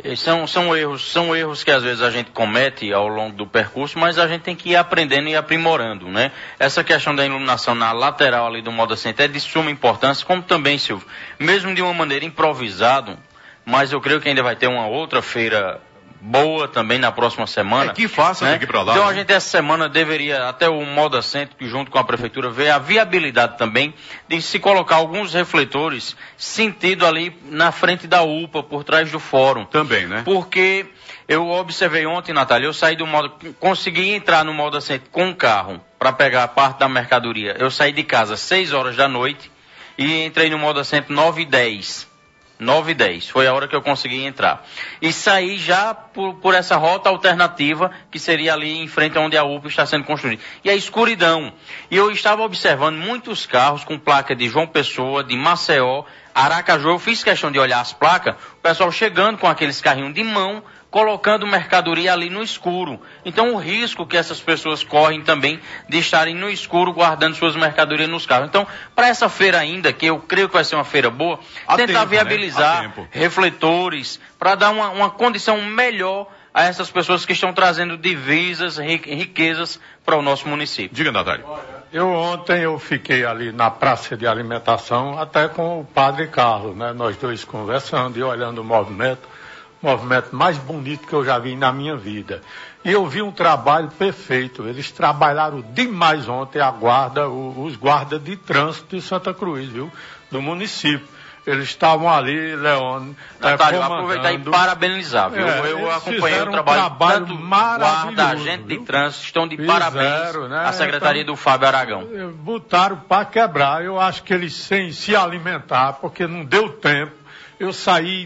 São erros que às vezes a gente comete ao longo do percurso, mas a gente tem que ir aprendendo e aprimorando, né? Essa questão da iluminação na lateral ali do Moda Center é de suma importância, como também, Silvio, mesmo de uma maneira improvisada, mas eu creio que ainda vai ter uma outra feira boa também na próxima semana. Que faça, né? Daqui pra lá. Então né? A gente essa semana deveria, até o Moda Center, junto com a prefeitura, ver a viabilidade também de se colocar alguns refletores sentido ali na frente da UPA, por trás do fórum. Também, né? Porque eu observei ontem, Natália, eu saí consegui entrar no Moda Center com um carro para pegar parte da mercadoria. Eu saí de casa às 6 horas da noite e entrei no Moda Center 9h10. 9h10, foi a hora que eu consegui entrar. E saí já por essa rota alternativa, que seria ali em frente onde a UPA está sendo construída. E a escuridão. E eu estava observando muitos carros com placa de João Pessoa, de Maceió, Aracaju. Eu fiz questão de olhar as placas, o pessoal chegando com aqueles carrinhos de mão, colocando mercadoria ali no escuro. Então o risco que essas pessoas correm também de estarem no escuro guardando suas mercadorias nos carros. Então, para essa feira ainda, que eu creio que vai ser uma feira boa, tentar viabilizar refletores, para dar uma condição melhor a essas pessoas que estão trazendo divisas, riquezas para o nosso município. Diga, Natália. Ontem eu fiquei ali na praça de alimentação, até com o padre Carlos, né? Nós dois conversando e olhando o movimento mais bonito que eu já vi na minha vida. E eu vi um trabalho perfeito. Eles trabalharam demais ontem, os guardas de trânsito de Santa Cruz, viu? Do município. Eles estavam ali, Leone, Natália, aproveitar e parabenizar, viu? Eu acompanhei o trabalho tanto guarda, agente de trânsito, estão de parabéns, né? A secretaria do Fábio Aragão. Botaram para quebrar. Eu acho que eles sem se alimentar, porque não deu tempo. Eu saí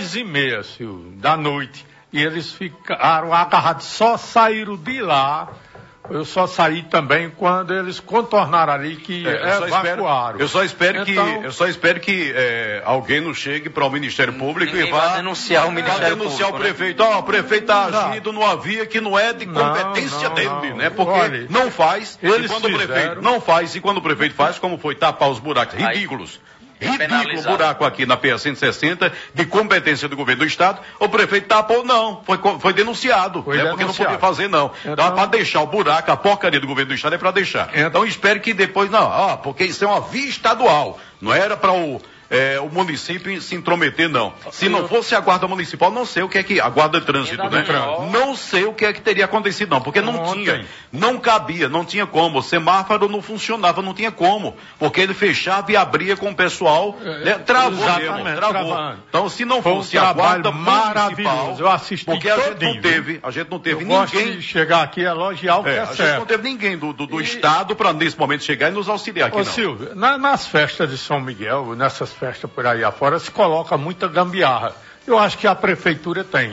10h30, da noite, e eles ficaram agarrados, só saíram de lá. Eu só saí também quando eles contornaram ali, que evacuaram. Eu só espero que alguém não chegue para o Ministério Público e vá denunciar o Ministério denunciar Público, o prefeito. O prefeito está agindo numa via que não é de competência dele, né? Porque não faz, e quando o prefeito não faz, e quando o prefeito faz, como foi tapar os buracos ridículos. Ridículo buraco aqui na PA 160, de competência do governo do estado, o prefeito tapou, não, foi denunciado, porque não podia fazer, não. Então, para deixar o buraco, a porcaria do governo do estado é para deixar. Então, espero que depois, porque isso é uma via estadual, não era para o município se intrometer, não. Se não fosse a guarda municipal, não sei o que é que... A guarda de trânsito, né? Não sei o que é que teria acontecido, não. Porque não cabia, não tinha como. O semáforo não funcionava, não tinha como. Porque ele fechava e abria com o pessoal. Travou mesmo, travou. Então, se não fosse a guarda municipal... Eu assisti porque a gente não teve ninguém... Gosto de chegar aqui e elogiar o que é certo. A gente não teve ninguém do estado para, nesse momento, chegar e nos auxiliar aqui, não. Silvio, nas festas de São Miguel, nessas festas por aí afora, se coloca muita gambiarra. Eu acho que a prefeitura tem.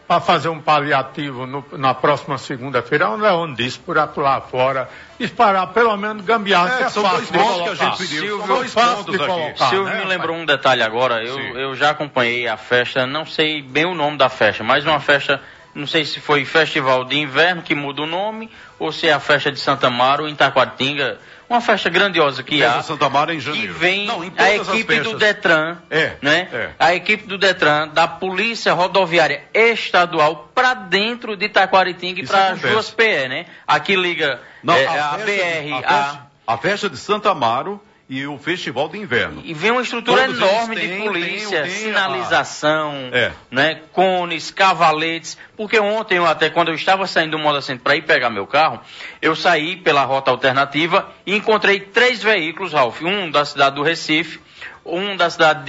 para fazer um paliativo na próxima segunda-feira. O Leone disse por lá fora, disparar pelo menos gambiarra, que é são fácil dois de pontos colocar. que a gente pediu. Silvio, Dois pontos de aqui. colocar, Silvio né, me lembrou um detalhe agora. Eu já acompanhei a festa, não sei bem o nome da festa, mas uma festa, não sei se foi Festival de Inverno, que muda o nome, ou se é a festa de Santa Amaro, em Taquaritinga. Uma festa grandiosa que há. Santa Amaro em janeiro. Que vem Não, em a todas as equipe festas. do Detran, né? A equipe do Detran, da Polícia Rodoviária Estadual, para dentro de Taquaritinga e para as duas PE, né? Aqui liga a BR, a festa de Santa Amaro e o Festival de Inverno. E vem uma estrutura Todos enorme eles de têm- polícia, tem sinalização, né, cones, cavaletes, porque ontem, quando eu estava saindo do Moda Centro para ir pegar meu carro, eu saí pela rota alternativa e encontrei 3 veículos, Ralf, um da cidade do Recife, um da cidade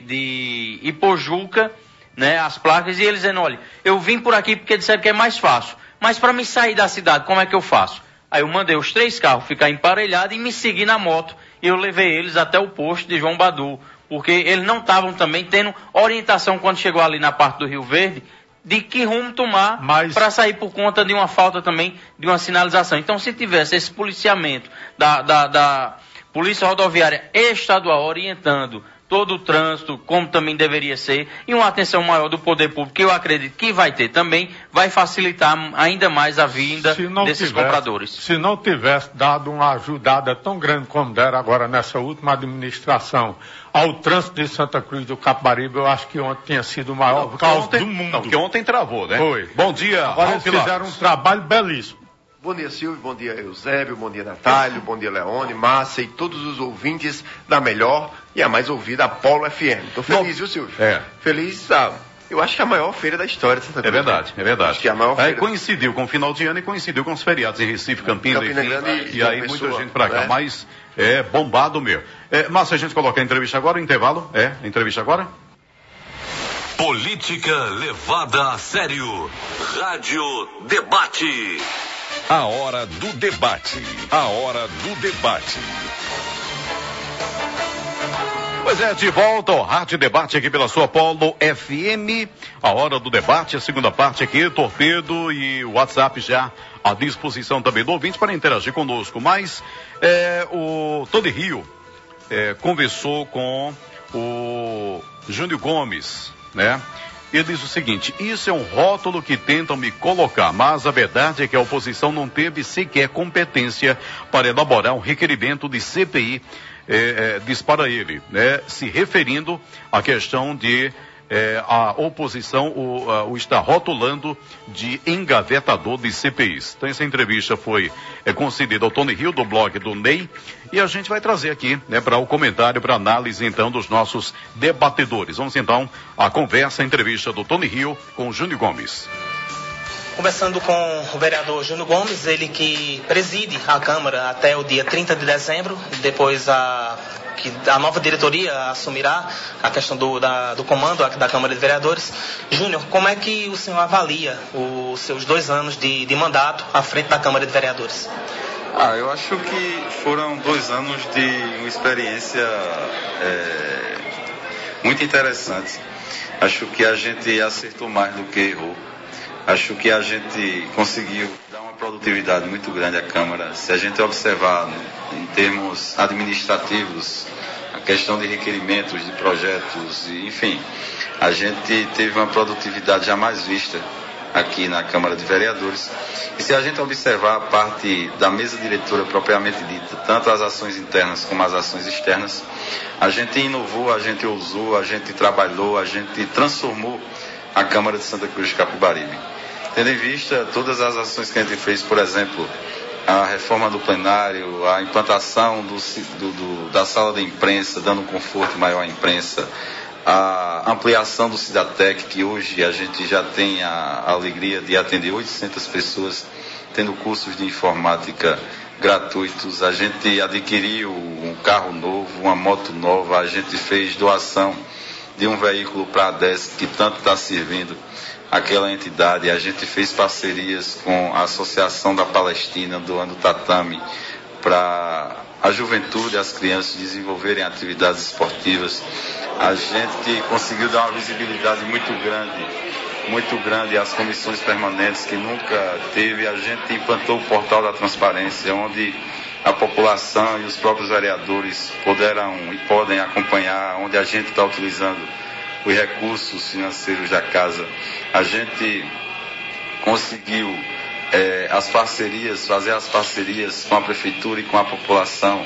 de Ipojuca, né, as placas, e eles dizendo, olha, eu vim por aqui porque disseram que é mais fácil, mas para me sair da cidade, como é que eu faço? Aí eu mandei os 3 carros ficar emparelhados e me seguir na moto. E eu levei eles até o posto de João Badu, porque eles não estavam também tendo orientação quando chegou ali na parte do Rio Verde, de que rumo tomar para sair por conta de uma falta também de uma sinalização. Então, se tivesse esse policiamento da Polícia Rodoviária Estadual orientando todo o trânsito, como também deveria ser, e uma atenção maior do poder público, que eu acredito que vai ter também, vai facilitar ainda mais a vinda desses compradores. Se não tivesse dado uma ajudada tão grande como deram agora nessa última administração ao trânsito de Santa Cruz do Capibaribe, eu acho que ontem tinha sido o maior caos do mundo. Não, porque ontem travou, né? Foi. Bom dia, agora Ralf eles fizeram um trabalho belíssimo. Bom dia, Silvio, bom dia, Eusébio, bom dia, Natália, bom dia, Leone, Márcia e todos os ouvintes da melhor e a mais ouvida Apolo FM. Tô feliz, viu, Silvio? Feliz, eu acho que é a maior feira da história de Santa Cruz. É verdade, é verdade. Acho que é a maior Aí feira. coincidiu com o final de ano e coincidiu com os feriados em Recife, Campinas, enfim, Grande e aí João muita Pessoa, gente pra cá, né? mas é bombado mesmo. Márcia, a gente coloca a entrevista agora, o intervalo? Entrevista agora? Política levada a sério. Rádio Debate. A hora do debate. A hora do debate. Pois é, de volta ao Rádio Debate aqui pela sua Polo FM. A hora do debate, a segunda parte aqui, Torpedo e o WhatsApp já à disposição também do ouvinte para interagir conosco. Mas o Tony Rio conversou com o Júnior Gomes, né? Ele diz o seguinte: isso é um rótulo que tentam me colocar, mas a verdade é que a oposição não teve sequer competência para elaborar um requerimento de CPI, diz para ele, né? Se referindo à questão de a oposição o está rotulando de engavetador de CPIs. Então essa entrevista foi concedida ao Tony Rio, do blog do Ney, e a gente vai trazer aqui, né, para o comentário, para análise então dos nossos debatedores. Vamos então à conversa, a entrevista do Tony Rio com o Júnior Gomes. Conversando com o vereador Júnior Gomes, ele que preside a Câmara até o dia 30 de dezembro, depois que a nova diretoria assumirá a questão do comando da Câmara de Vereadores. Júnior, como é que o senhor avalia os seus 2 anos de mandato à frente da Câmara de Vereadores? Eu acho que foram 2 anos de uma experiência muito interessante. Acho que a gente acertou mais do que errou. Acho que a gente conseguiu dar uma produtividade muito grande à Câmara. Se a gente observar em termos administrativos, a questão de requerimentos, de projetos, enfim, a gente teve uma produtividade jamais vista aqui na Câmara de Vereadores. E se a gente observar a parte da mesa diretora propriamente dita, tanto as ações internas como as ações externas, a gente inovou, a gente ousou, a gente trabalhou, a gente transformou a Câmara de Santa Cruz de Capibaribe. Tendo em vista todas as ações que a gente fez, por exemplo, a reforma do plenário, a implantação da sala de imprensa, dando um conforto maior à imprensa, a ampliação do Cidatec, que hoje a gente já tem a alegria de atender 800 pessoas, tendo cursos de informática gratuitos, a gente adquiriu um carro novo, uma moto nova, a gente fez doação de um veículo para a ADESC, que tanto está servindo aquela entidade. A gente fez parcerias com a Associação da Palestina, doando tatame para a juventude, as crianças desenvolverem atividades esportivas. A gente conseguiu dar uma visibilidade muito grande muito grande às comissões permanentes, que nunca teve. A gente implantou o portal da transparência, onde a população e os próprios vereadores poderão e podem acompanhar onde a gente está utilizando os recursos financeiros da casa. A gente conseguiu fazer as parcerias com a prefeitura e com a população.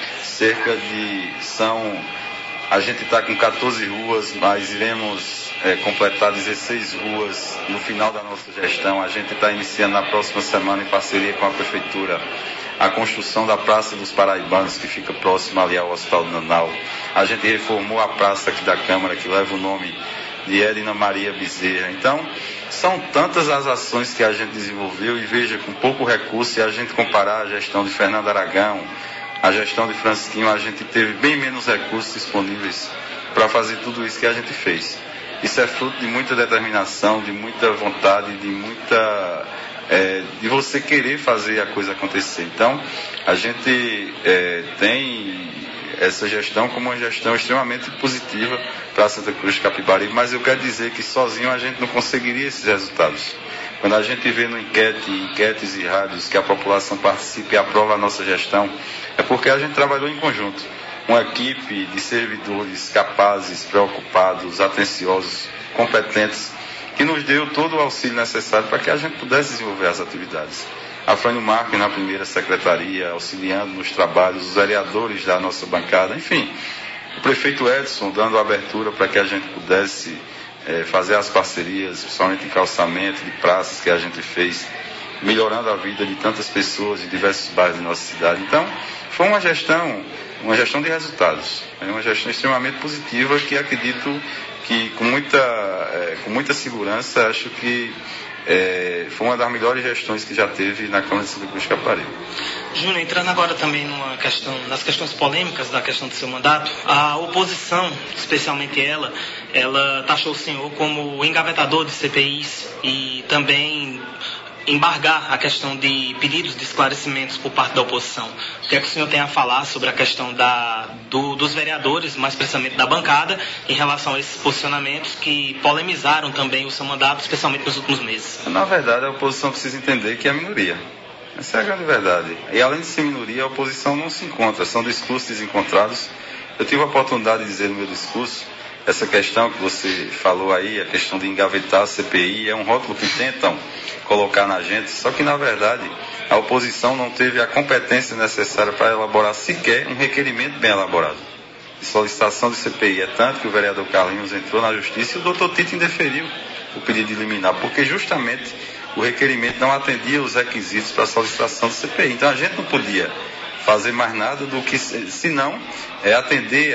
A gente está com 14 ruas, mas iremos completar 16 ruas no final da nossa gestão. A gente está iniciando na próxima semana, em parceria com a prefeitura, a construção da Praça dos Paraibanos, que fica próxima ali ao Hospital do Nanau. A gente reformou a praça aqui da Câmara, que leva o nome de Edna Maria Bezerra. Então, são tantas as ações que a gente desenvolveu, e veja, com pouco recurso, se a gente comparar a gestão de Fernando Aragão, a gestão de Francisquinho, a gente teve bem menos recursos disponíveis para fazer tudo isso que a gente fez. Isso é fruto de muita determinação, de muita vontade, de você querer fazer a coisa acontecer. Então, a gente tem essa gestão como uma gestão extremamente positiva para Santa Cruz de Capibaribe, mas eu quero dizer que sozinho a gente não conseguiria esses resultados. Quando a gente vê no enquetes e rádios que a população participa e aprova a nossa gestão, é porque a gente trabalhou em conjunto. Uma equipe de servidores capazes, preocupados, atenciosos, competentes, que nos deu todo o auxílio necessário para que a gente pudesse desenvolver as atividades. A Frânio Marques na primeira secretaria, auxiliando nos trabalhos, os vereadores da nossa bancada, enfim, o prefeito Edson dando abertura para que a gente pudesse fazer as parcerias, principalmente em calçamento de praças que a gente fez, melhorando a vida de tantas pessoas em diversos bairros de nossa cidade. Então, foi uma gestão de resultados, uma gestão extremamente positiva, que acredito que com muita segurança, acho que foi uma das melhores gestões que já teve na Câmara de Santa Cruz de Capibaribe. Júnior, entrando agora também nas questões polêmicas da questão do seu mandato, a oposição, especialmente ela taxou o senhor como engavetador de CPIs e também embargar a questão de pedidos de esclarecimentos por parte da oposição. O que é que o senhor tem a falar sobre a questão dos vereadores, mais precisamente da bancada, em relação a esses posicionamentos que polemizaram também o seu mandato, especialmente nos últimos meses? Na verdade, a oposição precisa entender que é minoria. Essa é a grande verdade. E além de ser minoria, a oposição não se encontra, são discursos desencontrados. Eu tive a oportunidade de dizer no meu discurso, essa questão que você falou aí, a questão de engavetar a CPI, é um rótulo que tentam colocar na gente, só que na verdade a oposição não teve a competência necessária para elaborar sequer um requerimento bem elaborado de solicitação de CPI. É tanto que o vereador Carlinhos entrou na justiça e o doutor Tito indeferiu o pedido de liminar, porque justamente o requerimento não atendia os requisitos para a solicitação de CPI. Então a gente não podia fazer mais nada do que, senão, atender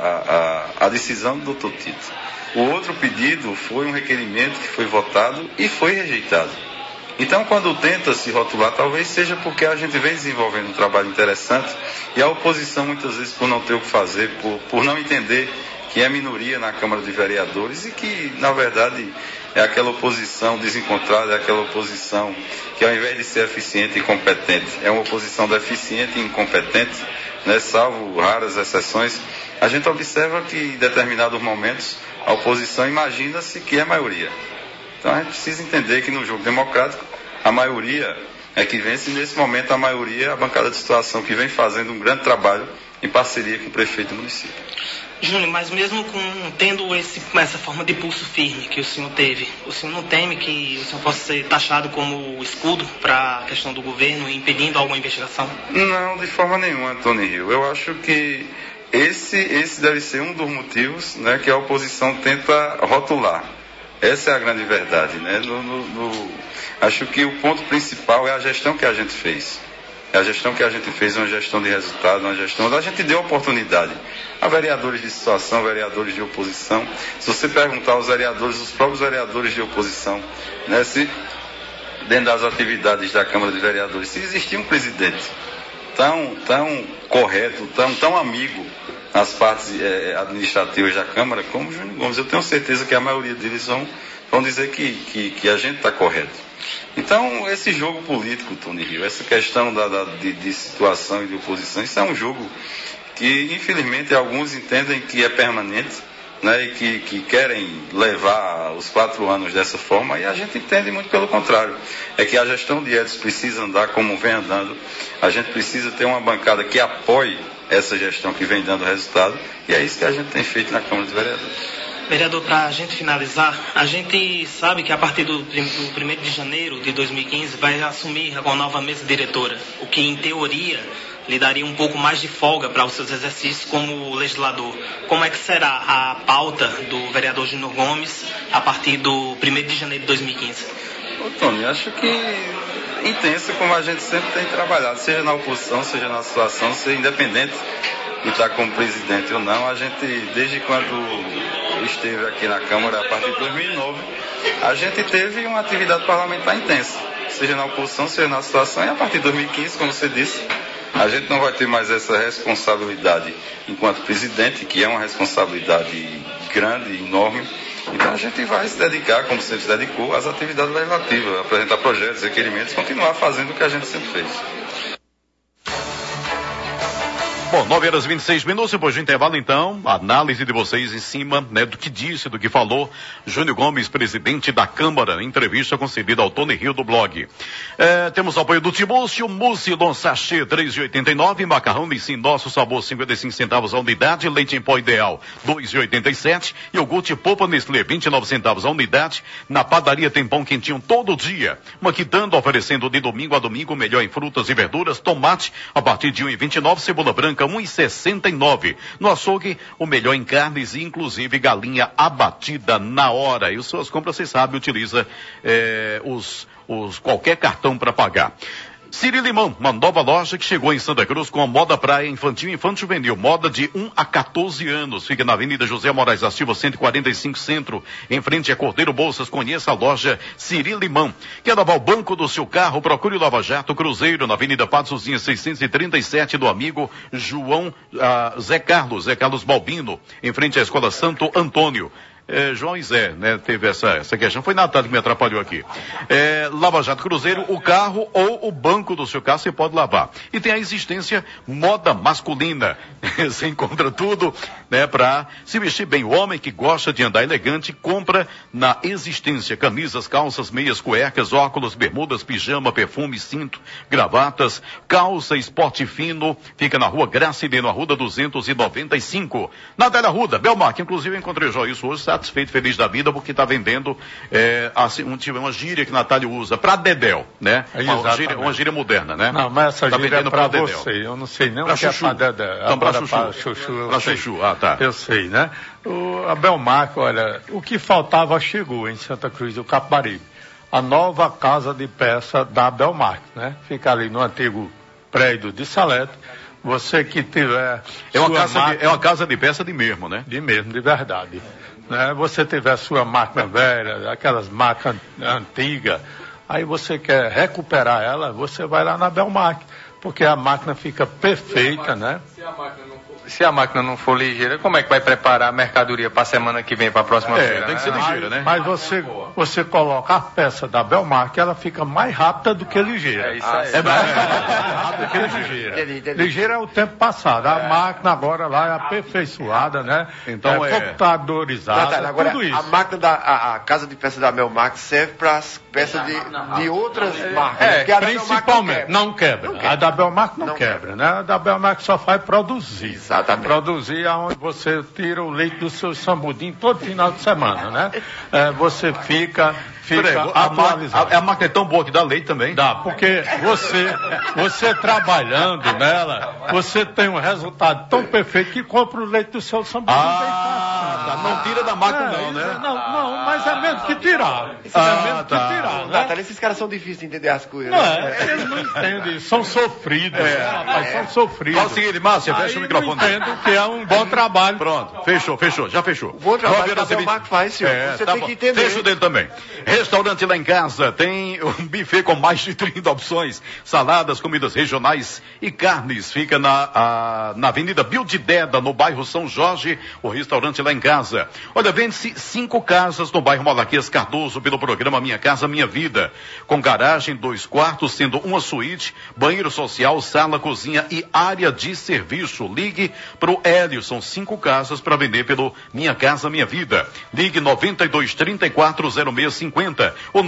a decisão do doutor Tito. O outro pedido foi um requerimento que foi votado e foi rejeitado. Então, quando tenta se rotular, talvez seja porque a gente vem desenvolvendo um trabalho interessante e a oposição, muitas vezes, por não ter o que fazer, por não entender que é minoria na Câmara de Vereadores e que, na verdade, é aquela oposição desencontrada, é aquela oposição que, ao invés de ser eficiente e competente, é uma oposição deficiente e incompetente, né? Salvo raras exceções, a gente observa que, em determinados momentos, a oposição imagina-se que é maioria. Então, a gente precisa entender que, no jogo democrático, a maioria é que vence, e, nesse momento, a maioria é a bancada de situação, que vem fazendo um grande trabalho em parceria com o prefeito do município. Júnior, mas mesmo tendo essa forma de pulso firme que o senhor teve, o senhor não teme que o senhor possa ser taxado como escudo para a questão do governo, impedindo alguma investigação? Não, de forma nenhuma, Antônio Rio. Eu acho que esse deve ser um dos motivos, né, que a oposição tenta rotular. Essa é a grande verdade, né? Acho que o ponto principal é a gestão que a gente fez. A gestão que a gente fez é uma gestão de resultado, uma gestão onde a gente deu oportunidade a vereadores de situação, vereadores de oposição. Se você perguntar aos vereadores, os próprios vereadores de oposição, né, se dentro das atividades da Câmara de Vereadores, se existia um presidente tão correto, tão amigo nas partes administrativas da Câmara como o Júnior Gomes, eu tenho certeza que a maioria deles vão dizer que a gente está correto. Então, esse jogo político, Tony Rio, essa questão de situação e de oposição, isso é um jogo que, infelizmente, alguns entendem que é permanente né, e que querem levar os 4 anos dessa forma, e a gente entende muito pelo contrário. É que a gestão de Edson precisa andar como vem andando, a gente precisa ter uma bancada que apoie essa gestão que vem dando resultado, e é isso que a gente tem feito na Câmara dos Vereadores. Vereador, para a gente finalizar, a gente sabe que a partir do 1º de janeiro de 2015 vai assumir uma nova mesa diretora, o que em teoria lhe daria um pouco mais de folga para os seus exercícios como legislador. Como é que será a pauta do vereador Júnior Gomes a partir do 1º de janeiro de 2015? Ô, Tony, acho que intensa como a gente sempre tem trabalhado, seja na oposição, seja na situação, seja independente de estar como presidente ou não. A gente, desde quando esteve aqui na Câmara, a partir de 2009, a gente teve uma atividade parlamentar intensa, seja na oposição, seja na situação, e a partir de 2015, como você disse, a gente não vai ter mais essa responsabilidade enquanto presidente, que é uma responsabilidade grande, enorme. Então a gente vai se dedicar, como sempre se dedicou, às atividades legislativas, apresentar projetos, requerimentos, continuar fazendo o que a gente sempre fez. Bom, 9h26, depois do intervalo, então, análise de vocês em cima, né, do que disse, do que falou Júnior Gomes, presidente da Câmara, entrevista concedida ao Tony Rio do blog. Temos apoio do Tibúcio, Mucilon Sachê 3,89, macarrão Nissin Nosso Sabor 55 centavos a unidade, leite em pó ideal 2,87, iogurte Popa Nestlé 29 centavos a unidade. Na padaria tem pão quentinho todo dia, Maquitando oferecendo de domingo a domingo melhor em frutas e verduras, tomate a partir de 1,29, cebola branca 1,69. No açougue, o melhor em carnes e inclusive galinha abatida na hora. E as suas compras, você sabe, utiliza qualquer cartão para pagar. Siri Limão, uma nova loja que chegou em Santa Cruz com a moda praia infantil e infanto juvenil, moda de 1 a 14 anos. Fica na Avenida José Moraes da Silva, 145 Centro, em frente a Cordeiro Bolsas. Conheça a loja Siri Limão. Quer lavar o banco do seu carro? Procure o Lava Jato Cruzeiro, na Avenida Patrocínio 637, do amigo Zé Carlos Balbino, em frente à Escola Santo Antônio. João e Zé, né, teve essa questão. Foi Natália que me atrapalhou aqui. Lava Jato Cruzeiro, o carro ou o banco do seu carro você pode lavar. E tem a existência moda masculina. Você encontra tudo, né, para se vestir bem. O homem que gosta de andar elegante compra na existência camisas, calças, meias, cuecas, óculos, bermudas, pijama, perfume, cinto, gravatas, calça esporte fino. Fica na Rua Gracideno, Arruda 295. Natália Arruda, Belmarque. Inclusive eu encontrei o Joilson hoje, satisfeito, feliz da vida, porque está vendendo uma gíria que Natália usa para Dedéu, né? Uma gíria moderna, né? Não, mas essa gíria é para você. Eu não sei nem o que é para Dedéu. Então, para chuchu. Para chuchu, tá. Eu sei, né? A Belmarque, olha, o que faltava chegou em Santa Cruz do Capibaribe. A nova casa de peça da Belmarque, né? Fica ali no antigo prédio de Salete. Você que tiver... É uma casa de peça de mesmo, né? De mesmo, de verdade. Né? Você tiver sua máquina velha, aquelas máquinas antigas, aí você quer recuperar ela, você vai lá na Belmarque, porque a máquina fica perfeita, né? Se a máquina não for ligeira, como é que vai preparar a mercadoria para a semana que vem, para a próxima feira? Tem que ser ligeira, né? Mas você coloca a peça da Belmarque, ela fica mais rápida do que ligeira. É isso aí. Mais rápida do que ligeira. Ligeira é o tempo passado. A máquina agora lá é aperfeiçoada, né? Então computadorizada, agora, tudo isso. A máquina a casa de peça da Belmarque serve para as peças de outras marcas. Principalmente. Não quebra. A da Belmarque não quebra, né? A da Belmarque só faz produzir. Exatamente. Produzir aonde você tira o leite do seu sambudim todo final de semana, né? Você fica atualizado. A máquina é tão boa que dá leite também? Dá, porque você trabalhando nela, você tem um resultado tão perfeito que compra o leite do seu sambudim bem fácil. Não tira da máquina não, né? Não, mas é menos que tirar. Que tirar, né? Natália, esses caras são difíceis de entender as coisas. Eles não entendem, são sofridos. São sofridos. Fala o seguinte, Márcia, fecha o microfone. Entendo que é um bom trabalho. Pronto, fechou, já fechou. O bom trabalho que a Belmarque faz, senhor. Você tem que entender. Fecha o dele também. Restaurante Lá em Casa tem um buffet com mais de 30 opções, saladas, comidas regionais e carnes. Fica na Avenida Bildideda, no bairro São Jorge, o Restaurante Lá em Casa. Olha, vende-se 5 casas no bairro Malaquias Cardoso pelo programa Minha Casa Minha Vida, com garagem, 2 quartos, sendo uma suíte, banheiro social, sala, cozinha e área de serviço. Ligue pro Hélio, são 5 casas para vender pelo Minha Casa Minha Vida. Ligue 92340650 ou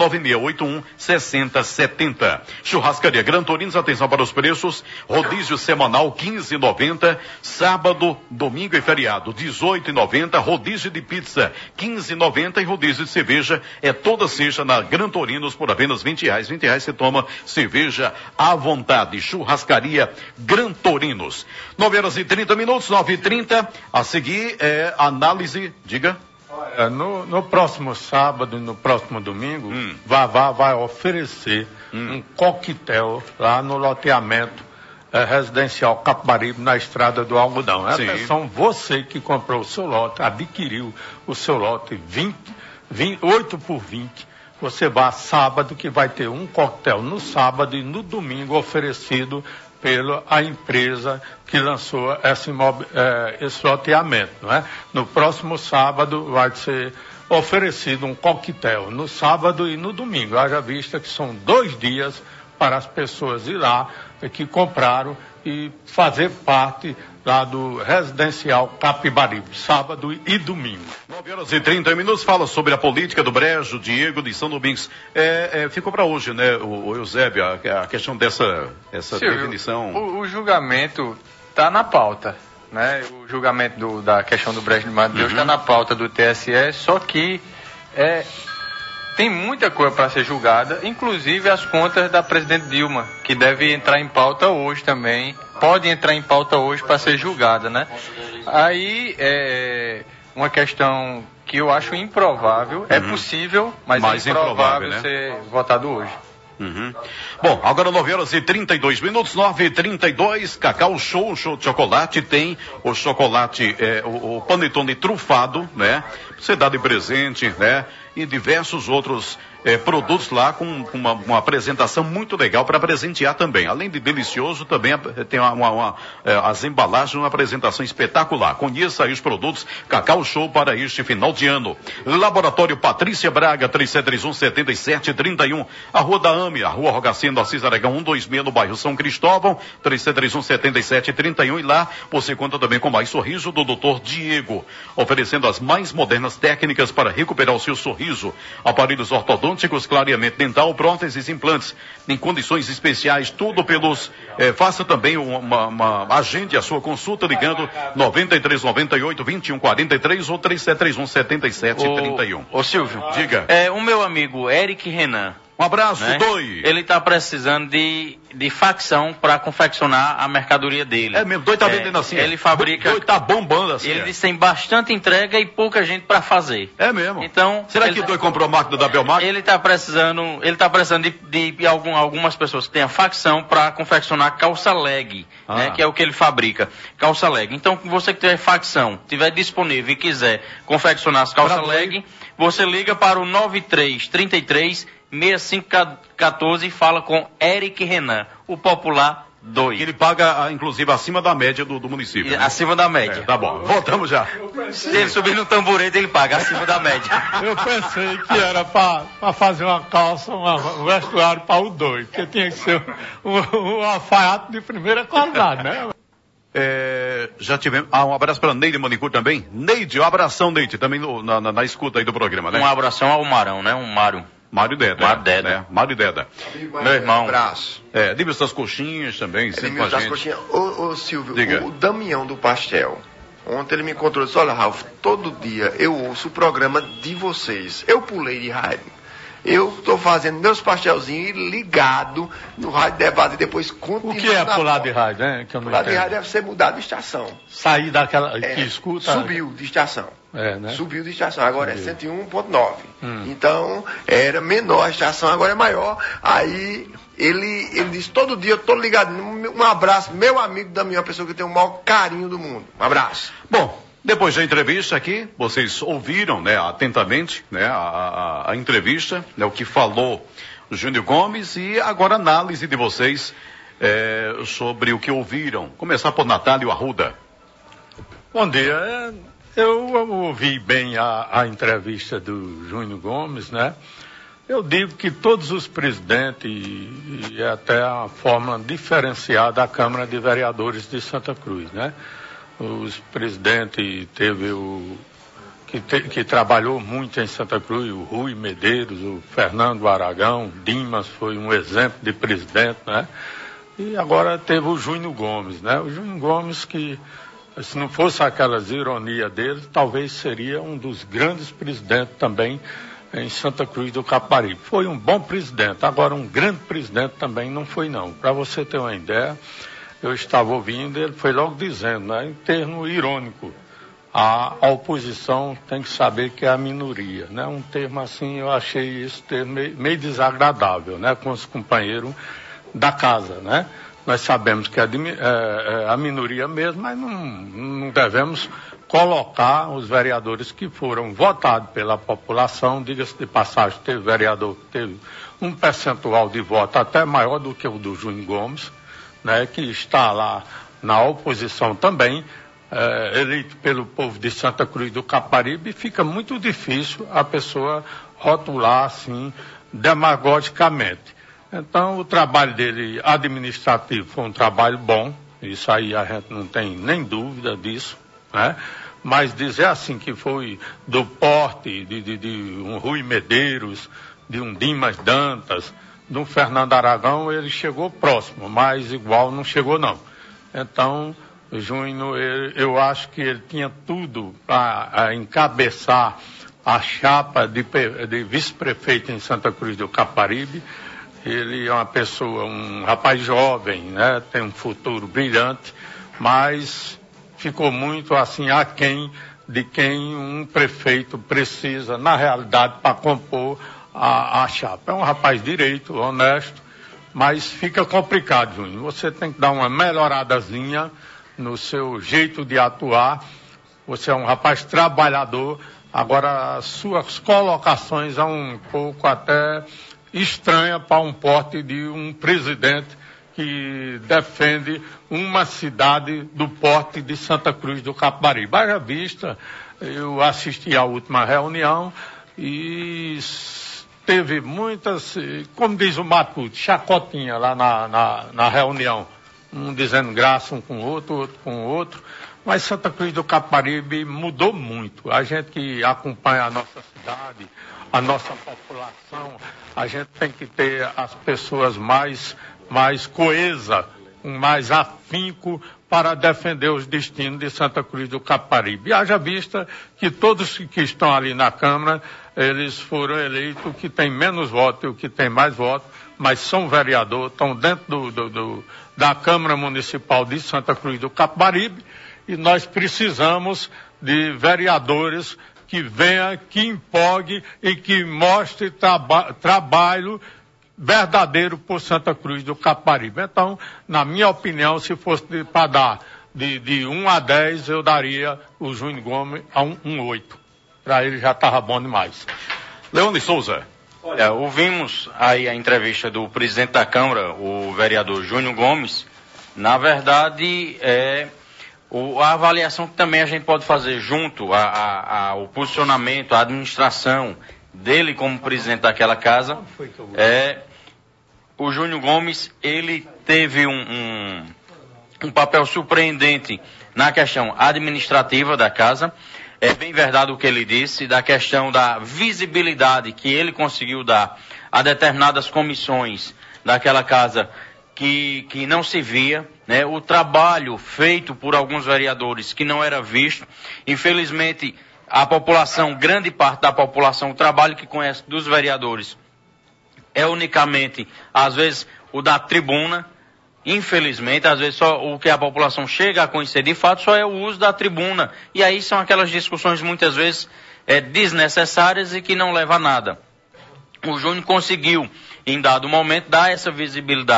9681-6070. Churrascaria Gran Torinos, atenção para os preços. Rodízio semanal 15,90. Sábado, domingo e feriado 18,90. Rodízio de pizza 15,90 e rodízio de cerveja é toda sexta na Gran Torinos por apenas R$20. R$20 você toma cerveja à vontade. Churrascaria Gran Torinos. 9h30, 9h30. A seguir é análise, diga. No próximo sábado e no próximo domingo, Vavá vai oferecer um coquetel lá no loteamento residencial Capibaribe, na Estrada do Algodão. Atenção, você que comprou o seu lote, adquiriu o seu lote 8 por 20, você vai sábado que vai ter um coquetel no sábado e no domingo oferecido pela empresa que lançou esse loteamento, não é? No próximo sábado vai ser oferecido um coquetel no sábado e no domingo. Haja vista que são 2 dias para as pessoas ir lá que compraram e fazer parte lá do residencial Capibaribe, sábado e domingo. 9h30, fala sobre a política do Brejo, Diego de São Domingos. Ficou para hoje, né, o Eusébio, a questão dessa Silvio, definição. O julgamento está na pauta, né? O julgamento da questão do Brejo de Madeus está na pauta do TSE, só que tem muita coisa para ser julgada, inclusive as contas da presidente Dilma, que deve entrar em pauta hoje também, pode entrar em pauta hoje para ser julgada, né? Aí uma questão que eu acho improvável, é possível, mas é improvável, né? Ser votado hoje. Bom, agora 9h32, 9h32, Cacau Show, um show de chocolate, tem o chocolate, o panetone trufado, né? Você dá de presente, né? E diversos outros produtos lá com uma apresentação muito legal para presentear também. Além de delicioso, também tem as embalagens, uma apresentação espetacular. Conheça aí os produtos Cacau Show para este final de ano. Laboratório Patrícia Braga, 3731-7731, a Rua da AME, a Rua Rogacino, Assis Aragão 126, no bairro São Cristóvão, 3731-7731, e lá você conta também com mais sorriso do Dr. Diego, oferecendo as mais modernas técnicas para recuperar o seu sorriso. Aparelhos ortodônticos, clareamento dental, próteses, implantes, em condições especiais, tudo pelos... faça também agende a sua consulta ligando 9398-2143 ou 3731-7731. Ô Silvio, diga. O meu amigo Eric Renan. Um abraço, né? Doi. Ele está precisando de facção para confeccionar a mercadoria dele. É mesmo, Doi tá vendendo assim. Ele fabrica. Doi tá bombando assim. Ele disse que tem bastante entrega e pouca gente para fazer. É mesmo. Então. Será que Doi comprou a máquina da Belmac? Ele está precisando de algumas pessoas que tenham facção para confeccionar calça leg, né? Que é o que ele fabrica. Calça leg. Então, você que tiver facção, tiver disponível e quiser confeccionar as calças leg, você liga para o 93-6514 e fala com Eric Renan, o popular Doi. Ele paga, inclusive, acima da média do município. Né? Acima da média. Tá bom, voltamos já. Se ele subir no tamborete, ele paga acima da média. Eu pensei que era para fazer uma calça, um vestuário para o Doi, porque tinha que ser um alfaiate de primeira qualidade, né? Já tivemos. Um abraço para Neide Manicure também. Neide, um abração, Neide, também na escuta aí do programa, né? Um abração ao Marão, né? Mário Deda. Né? Mário Deda. Meu irmão. Um abraço. Diva das coxinhas também, sempre com a gente. Coxinhas. Ô Silvio, diga. O Damião do Pastel, ontem ele me encontrou e disse: olha, Ralf, todo dia eu ouço o programa de vocês. Eu pulei de rádio. Eu estou fazendo meus pastelzinhos ligado no rádio debate e depois continuo. O que é pular de rádio, né? Pular de rádio deve ser mudado de estação. Sair daquela que escuta. Subiu de estação. Né? Subiu de estação, agora é 101.9. Então, era menor a estação, agora é maior. Aí ele disse: todo dia eu estou ligado. Um abraço, meu amigo Damião, a pessoa que tem o maior carinho do mundo. Um abraço. Bom, Depois da entrevista aqui, vocês ouviram, né, atentamente, né, a entrevista, né, o que falou o Júnior Gomes, e agora a análise de vocês sobre o que ouviram. Começar por Natálio Arruda. Bom dia. Eu ouvi bem a entrevista do Júnior Gomes, né? Eu digo que todos os presidentes e até a forma diferenciada da Câmara de Vereadores de Santa Cruz, né? Os presidentes teve que trabalhou muito em Santa Cruz, o Rui Medeiros, o Fernando Aragão, Dimas foi um exemplo de presidente, né? E agora teve o Júnior Gomes, né? O Júnior Gomes que, se não fosse aquelas ironias dele, talvez seria um dos grandes presidentes também em Santa Cruz do Caparibe. Foi um bom presidente, agora um grande presidente também não foi não. Para você ter uma ideia, eu estava ouvindo, ele foi logo dizendo, né, em termo irônico, a oposição tem que saber que é a minoria, né? Um termo assim, eu achei esse termo meio desagradável, né, com os companheiros da casa, né? Nós sabemos que é a minoria mesmo, mas não devemos colocar os vereadores que foram votados pela população. Diga-se de passagem, teve vereador que teve um percentual de voto até maior do que o do Júnior Gomes, né, que está lá na oposição também, eleito pelo povo de Santa Cruz do Caparibe, fica muito difícil a pessoa rotular assim demagogicamente. Então, o trabalho dele administrativo foi um trabalho bom, isso aí a gente não tem nem dúvida disso, né? Mas dizer assim que foi do porte de um Rui Medeiros, de um Dimas Dantas, de um Fernando Aragão, ele chegou próximo, mas igual não chegou não. Então, Júnior, eu acho que ele tinha tudo para encabeçar a chapa de vice-prefeito em Santa Cruz do Caparibe. Ele é uma pessoa, um rapaz jovem, né? Tem um futuro brilhante, mas ficou muito assim aquém de quem um prefeito precisa, na realidade, para compor a chapa. É um rapaz direito, honesto, mas fica complicado, Júnior. Você tem que dar uma melhoradazinha no seu jeito de atuar. Você é um rapaz trabalhador, agora as suas colocações são um pouco até estranha para um porte de um presidente que defende uma cidade do porte de Santa Cruz do Caparibe. Haja vista, eu assisti à última reunião e teve muitas, como diz o Matuto, chacotinha lá na reunião. Um dizendo graça um com o outro, outro com o outro. Mas Santa Cruz do Caparibe mudou muito. A gente que acompanha a nossa cidade, a nossa população, a gente tem que ter as pessoas mais coesas, mais afinco para defender os destinos de Santa Cruz do Caparibe. E haja vista que todos que estão ali na Câmara, eles foram eleitos, o que tem menos votos e o que tem mais votos, mas são vereadores, estão dentro da Câmara Municipal de Santa Cruz do Caparibe, e nós precisamos de vereadores que venham, que empolguem e que mostrem trabalho verdadeiro por Santa Cruz do Caparibe. Então, na minha opinião, se fosse para dar de 1 a 10, eu daria o Júnior Gomes a um 8. Para ele já estava bom demais. Leone Souza. Olha, ouvimos aí a entrevista do presidente da Câmara, o vereador Júnior Gomes. Na verdade, a avaliação que também a gente pode fazer junto ao posicionamento, à administração dele como presidente daquela casa, o Júnior Gomes, ele teve um papel surpreendente na questão administrativa da casa. É bem verdade o que ele disse, da questão da visibilidade que ele conseguiu dar a determinadas comissões daquela casa que não se via, né? O trabalho feito por alguns vereadores que não era visto. Infelizmente, a população, grande parte da população, o trabalho que conhece dos vereadores é unicamente, às vezes, o da tribuna. Infelizmente, às vezes só o que a população chega a conhecer de fato só é o uso da tribuna. E aí são aquelas discussões muitas vezes desnecessárias e que não levam a nada. O Júnior conseguiu, em dado momento, dar essa visibilidade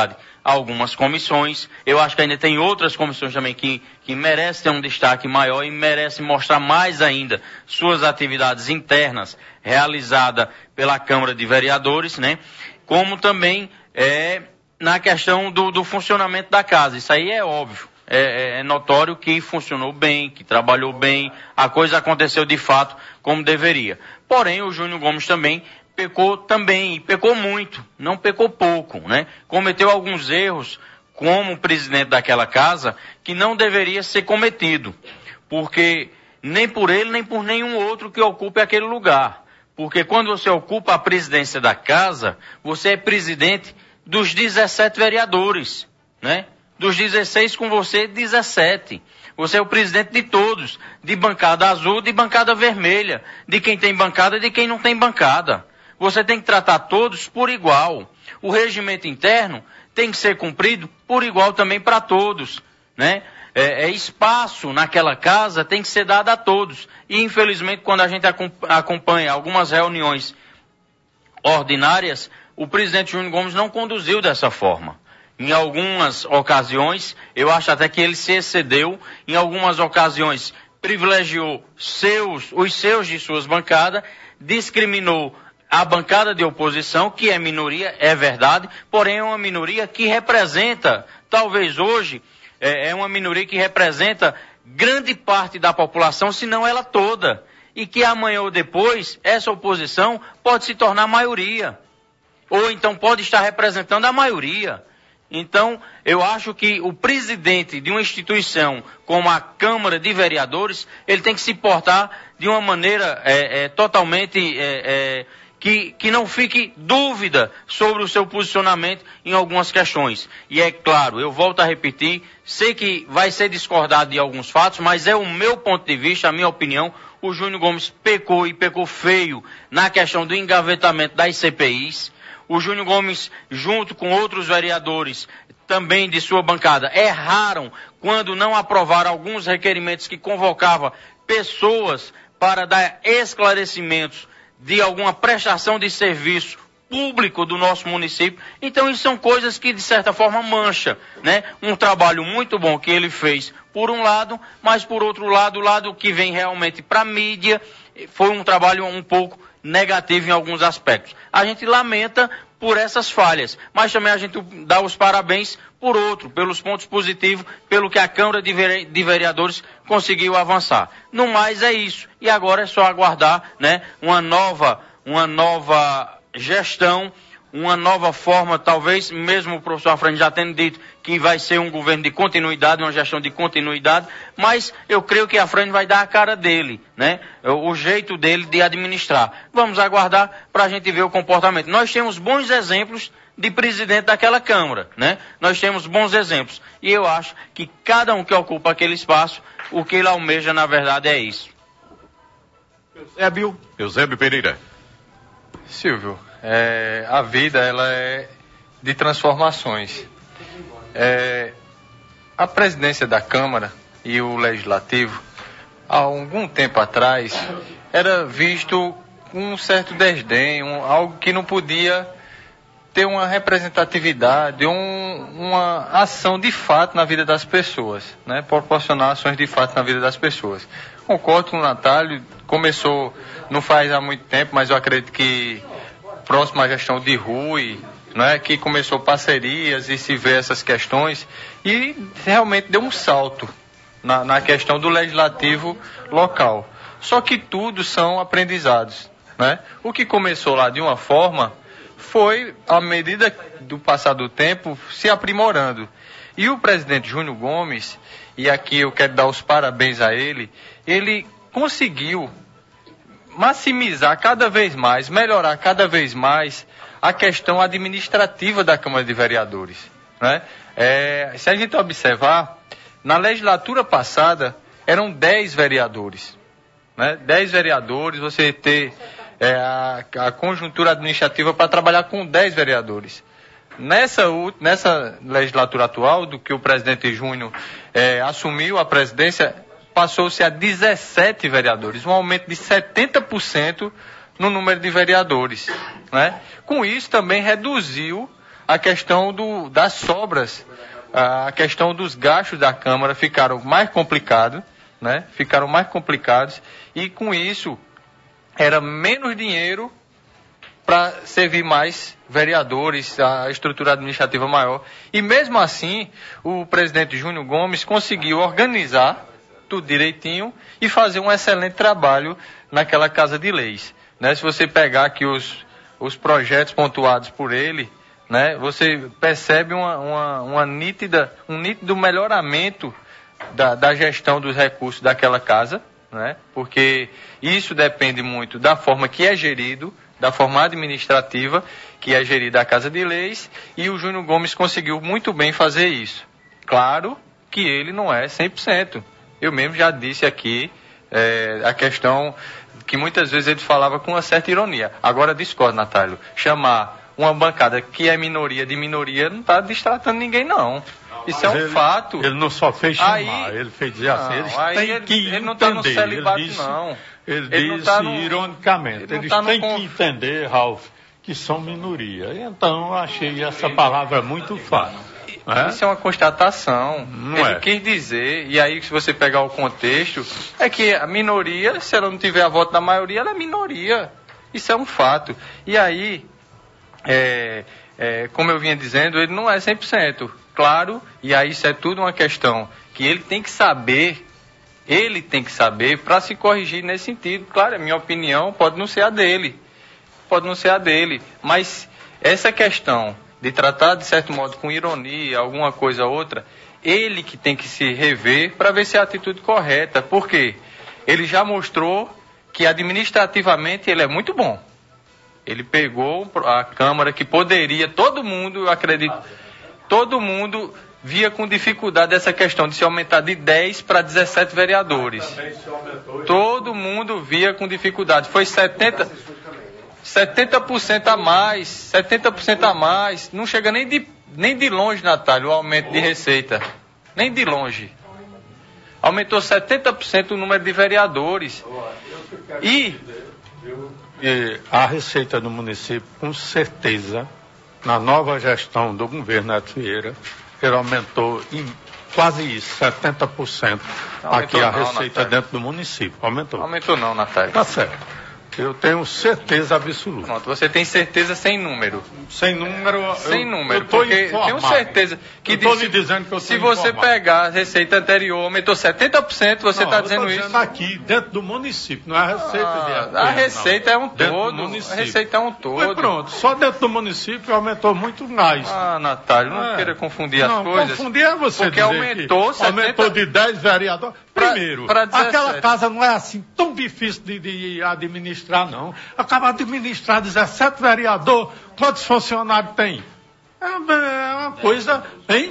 algumas comissões. Eu acho que ainda tem outras comissões também que merecem ter um destaque maior e merecem mostrar mais ainda suas atividades internas realizadas pela Câmara de Vereadores, né? Como também na questão do funcionamento da casa. Isso aí é óbvio. É notório que funcionou bem, que trabalhou bem, a coisa aconteceu de fato como deveria. Porém, o Júnior Gomes também pecou e pecou muito, não pecou pouco, né? Cometeu alguns erros como presidente daquela casa que não deveria ser cometido, porque nem por ele, nem por nenhum outro que ocupe aquele lugar. Porque quando você ocupa a presidência da casa, você é presidente dos 17 vereadores, né? Dos 16 com você, 17. Você é o presidente de todos, de bancada azul, de bancada vermelha, de quem tem bancada e de quem não tem bancada. Você tem que tratar todos por igual. O regimento interno tem que ser cumprido por igual também para todos, né? Espaço naquela casa tem que ser dado a todos. E infelizmente quando a gente acompanha algumas reuniões ordinárias, o presidente Júnior Gomes não conduziu dessa forma. Em algumas ocasiões, eu acho até que ele se excedeu. Em algumas ocasiões, privilegiou os seus de suas bancadas, discriminou a bancada de oposição, que é minoria, é verdade, porém é uma minoria que representa, talvez hoje, é uma minoria que representa grande parte da população, se não ela toda. E que amanhã ou depois, essa oposição pode se tornar maioria. Ou então pode estar representando a maioria. Então, eu acho que o presidente de uma instituição como a Câmara de Vereadores, ele tem que se portar de uma maneira totalmente que não fique dúvida sobre o seu posicionamento em algumas questões. E é claro, eu volto a repetir, sei que vai ser discordado de alguns fatos, mas é o meu ponto de vista, a minha opinião. O Júnior Gomes pecou e pecou feio na questão do engavetamento das CPIs. O Júnior Gomes, junto com outros vereadores, também de sua bancada, erraram quando não aprovaram alguns requerimentos que convocavam pessoas para dar esclarecimentos de alguma prestação de serviço público do nosso município. Então, isso são coisas que, de certa forma, mancha, né? Um trabalho muito bom que ele fez, por um lado, mas, por outro lado, o lado que vem realmente para a mídia, foi um trabalho um pouco negativo em alguns aspectos. A gente lamenta por essas falhas, mas também a gente dá os parabéns por outro, pelos pontos positivos, pelo que a Câmara de Vereadores conseguiu avançar. No mais é isso, e agora é só aguardar, né, uma nova gestão, uma nova forma, talvez mesmo o professor Afrânio já tendo dito que vai ser um governo de continuidade, uma gestão de continuidade, mas eu creio que Afrânio vai dar a cara dele, né? O jeito dele de administrar. Vamos aguardar para a gente ver o comportamento. Nós temos bons exemplos de presidente daquela Câmara, né? Nós temos bons exemplos. E eu acho que cada um que ocupa aquele espaço, o que ele almeja, na verdade, é isso. Eusébio Pereira. Silvio, a vida ela é de transformações. A presidência da Câmara e o Legislativo, há algum tempo atrás, era visto com um certo desdém, algo que não podia ter uma representatividade, uma ação de fato na vida das pessoas, né? Proporcionar ações de fato na vida das pessoas. Concordo com o Natálio, começou não faz há muito tempo, mas eu acredito que próximo à gestão de Rui, né, que começou parcerias e se vê essas questões e realmente deu um salto na questão do legislativo local. Só que tudo são aprendizados, né? O que começou lá de uma forma foi, à medida do passar do tempo, se aprimorando. E o presidente Júnior Gomes, e aqui eu quero dar os parabéns a ele conseguiu maximizar cada vez mais, melhorar cada vez mais a questão administrativa da Câmara de Vereadores, né? Se a gente observar, na legislatura passada eram 10 vereadores, né? 10 vereadores, você ter a conjuntura administrativa para trabalhar com 10 vereadores. Nessa legislatura atual, do que o presidente Júnior assumiu a presidência, passou-se a 17 vereadores, um aumento de 70% no número de vereadores, né? Com isso também reduziu a questão das sobras, a questão dos gastos da Câmara ficaram mais complicados, né? Ficaram mais complicados e com isso era menos dinheiro para servir mais vereadores, a estrutura administrativa maior. E mesmo assim, o presidente Júnior Gomes conseguiu organizar tudo direitinho e fazer um excelente trabalho naquela Casa de Leis. Né? Se você pegar aqui os projetos pontuados por ele, né, você percebe um nítido melhoramento da gestão dos recursos daquela casa, né? Porque isso depende muito da forma que é gerido, da forma administrativa que é gerida a Casa de Leis, e o Júnior Gomes conseguiu muito bem fazer isso. Claro que ele não é 100%. Eu mesmo já disse aqui a questão que muitas vezes ele falava com uma certa ironia. Agora discordo, Natálio. Chamar uma bancada que é minoria de minoria não está distratando ninguém, não. Isso é um fato. Ele não só fez chamar, ele fez dizer assim, eles têm que entender. Ele não está no celibato, não. Ele disse ironicamente, eles têm que entender, Ralf, que são minoria. Então, eu achei essa palavra muito fácil. Isso é uma constatação. Ele quis dizer, e aí se você pegar o contexto, é que a minoria, se ela não tiver a voto da maioria, ela é minoria. Isso é um fato. E aí, como eu vinha dizendo, ele não é 100%. Claro, e aí isso é tudo uma questão que ele tem que saber para se corrigir nesse sentido. Claro, a minha opinião pode não ser a dele, mas essa questão de tratar de certo modo com ironia, alguma coisa ou outra, ele que tem que se rever para ver se é a atitude correta, porque ele já mostrou que administrativamente ele é muito bom. Ele pegou a Câmara que poderia, todo mundo via com dificuldade essa questão de se aumentar de 10 para 17 vereadores. Todo mundo via com dificuldade. Foi 70% a mais. Não chega nem de longe, Natália, o aumento de receita. Nem de longe. Aumentou 70% o número de vereadores. E a receita do município, com certeza, na nova gestão do governo Neto Vieira, ele aumentou em quase isso, 70%. Aqui a receita dentro do município. Aumentou. Aumentou não, Natália. Tá certo. Eu tenho certeza absoluta. Pronto, você tem certeza sem número. Sem número, porque tenho certeza que se você pegar a receita anterior, aumentou 70%, você está dizendo isso. Aqui, dentro do município, não é a receita a receita é um todo. A receita é um todo. Mas pronto, só dentro do município aumentou muito mais. Natália, não queira confundir as coisas. Não, confundir é você porque dizer aumentou de 10 vereadores. Primeiro, aquela casa não é assim tão difícil de administrar, não. Acaba de administrar 17 vereadores, quantos funcionários tem? É uma coisa, hein?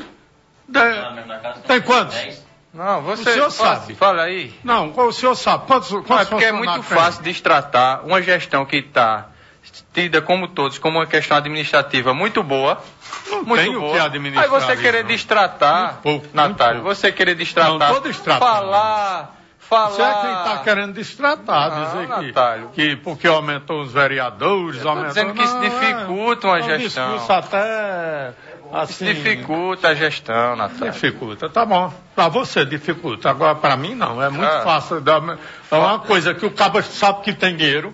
Tem quantos? Não, o senhor sabe. Fala aí. Não, o senhor sabe. Quantos funcionários porque é muito fácil destratar uma gestão que está tida como todos, como uma questão administrativa muito boa. Muito boa. Que administrar. Aí você querer destratar, Natália, você querer destratar. Não estou destratando. Falar. Você é quem está querendo destratar, dizer que porque aumentou os vereadores, aumentou... dizendo que isso dificulta uma gestão. Discurso até assim... Isso dificulta a gestão, Natália. Dificulta, tá bom. Para você dificulta, agora para mim não, é muito fácil. É uma coisa que o cabo sabe que tem dinheiro,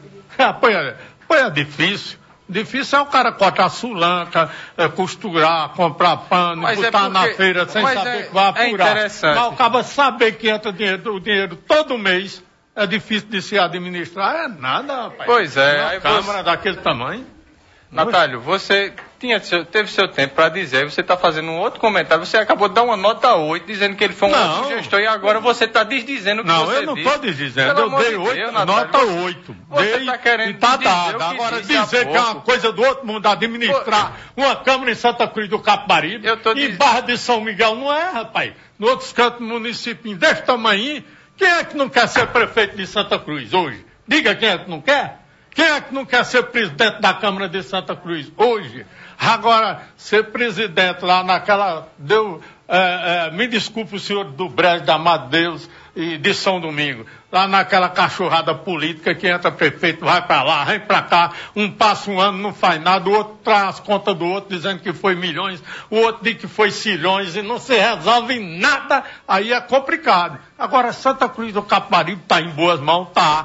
é difícil. Difícil é o cara cortar sulanca, costurar, comprar pano, botar na feira sem saber que vai apurar. Mas o cara saber que entra o dinheiro todo mês, é difícil de se administrar, é nada, rapaz. Pois é. Uma Câmara daquele tamanho. Natália, você teve seu tempo para dizer, você está fazendo um outro comentário, você acabou de dar uma nota 8, dizendo que ele foi um ótimo gestor, e agora você está desdizendo o que você disse. Não, eu não estou desdizendo, eu dei 8, nota 8. Você está querendo e tá dado. Agora dizer que é uma coisa do outro mundo administrar uma Câmara em Santa Cruz do Capibaribe, em Barra de São Miguel, não é, rapaz. No outros cantos do município desse tamanho, quem é que não quer ser prefeito de Santa Cruz hoje? Diga quem é que não quer. Quem é que não quer ser presidente da Câmara de Santa Cruz hoje? Agora, ser presidente lá naquela... me desculpe o senhor do Brejo da Amado Deus, e de São Domingo, lá naquela cachorrada política que entra prefeito, vai para lá, vem para cá, um passa um ano, não faz nada, o outro traz as contas do outro dizendo que foi milhões, o outro diz que foi cilhões e não se resolve nada, aí é complicado. Agora, Santa Cruz do Capibaribe está em boas mãos, tá.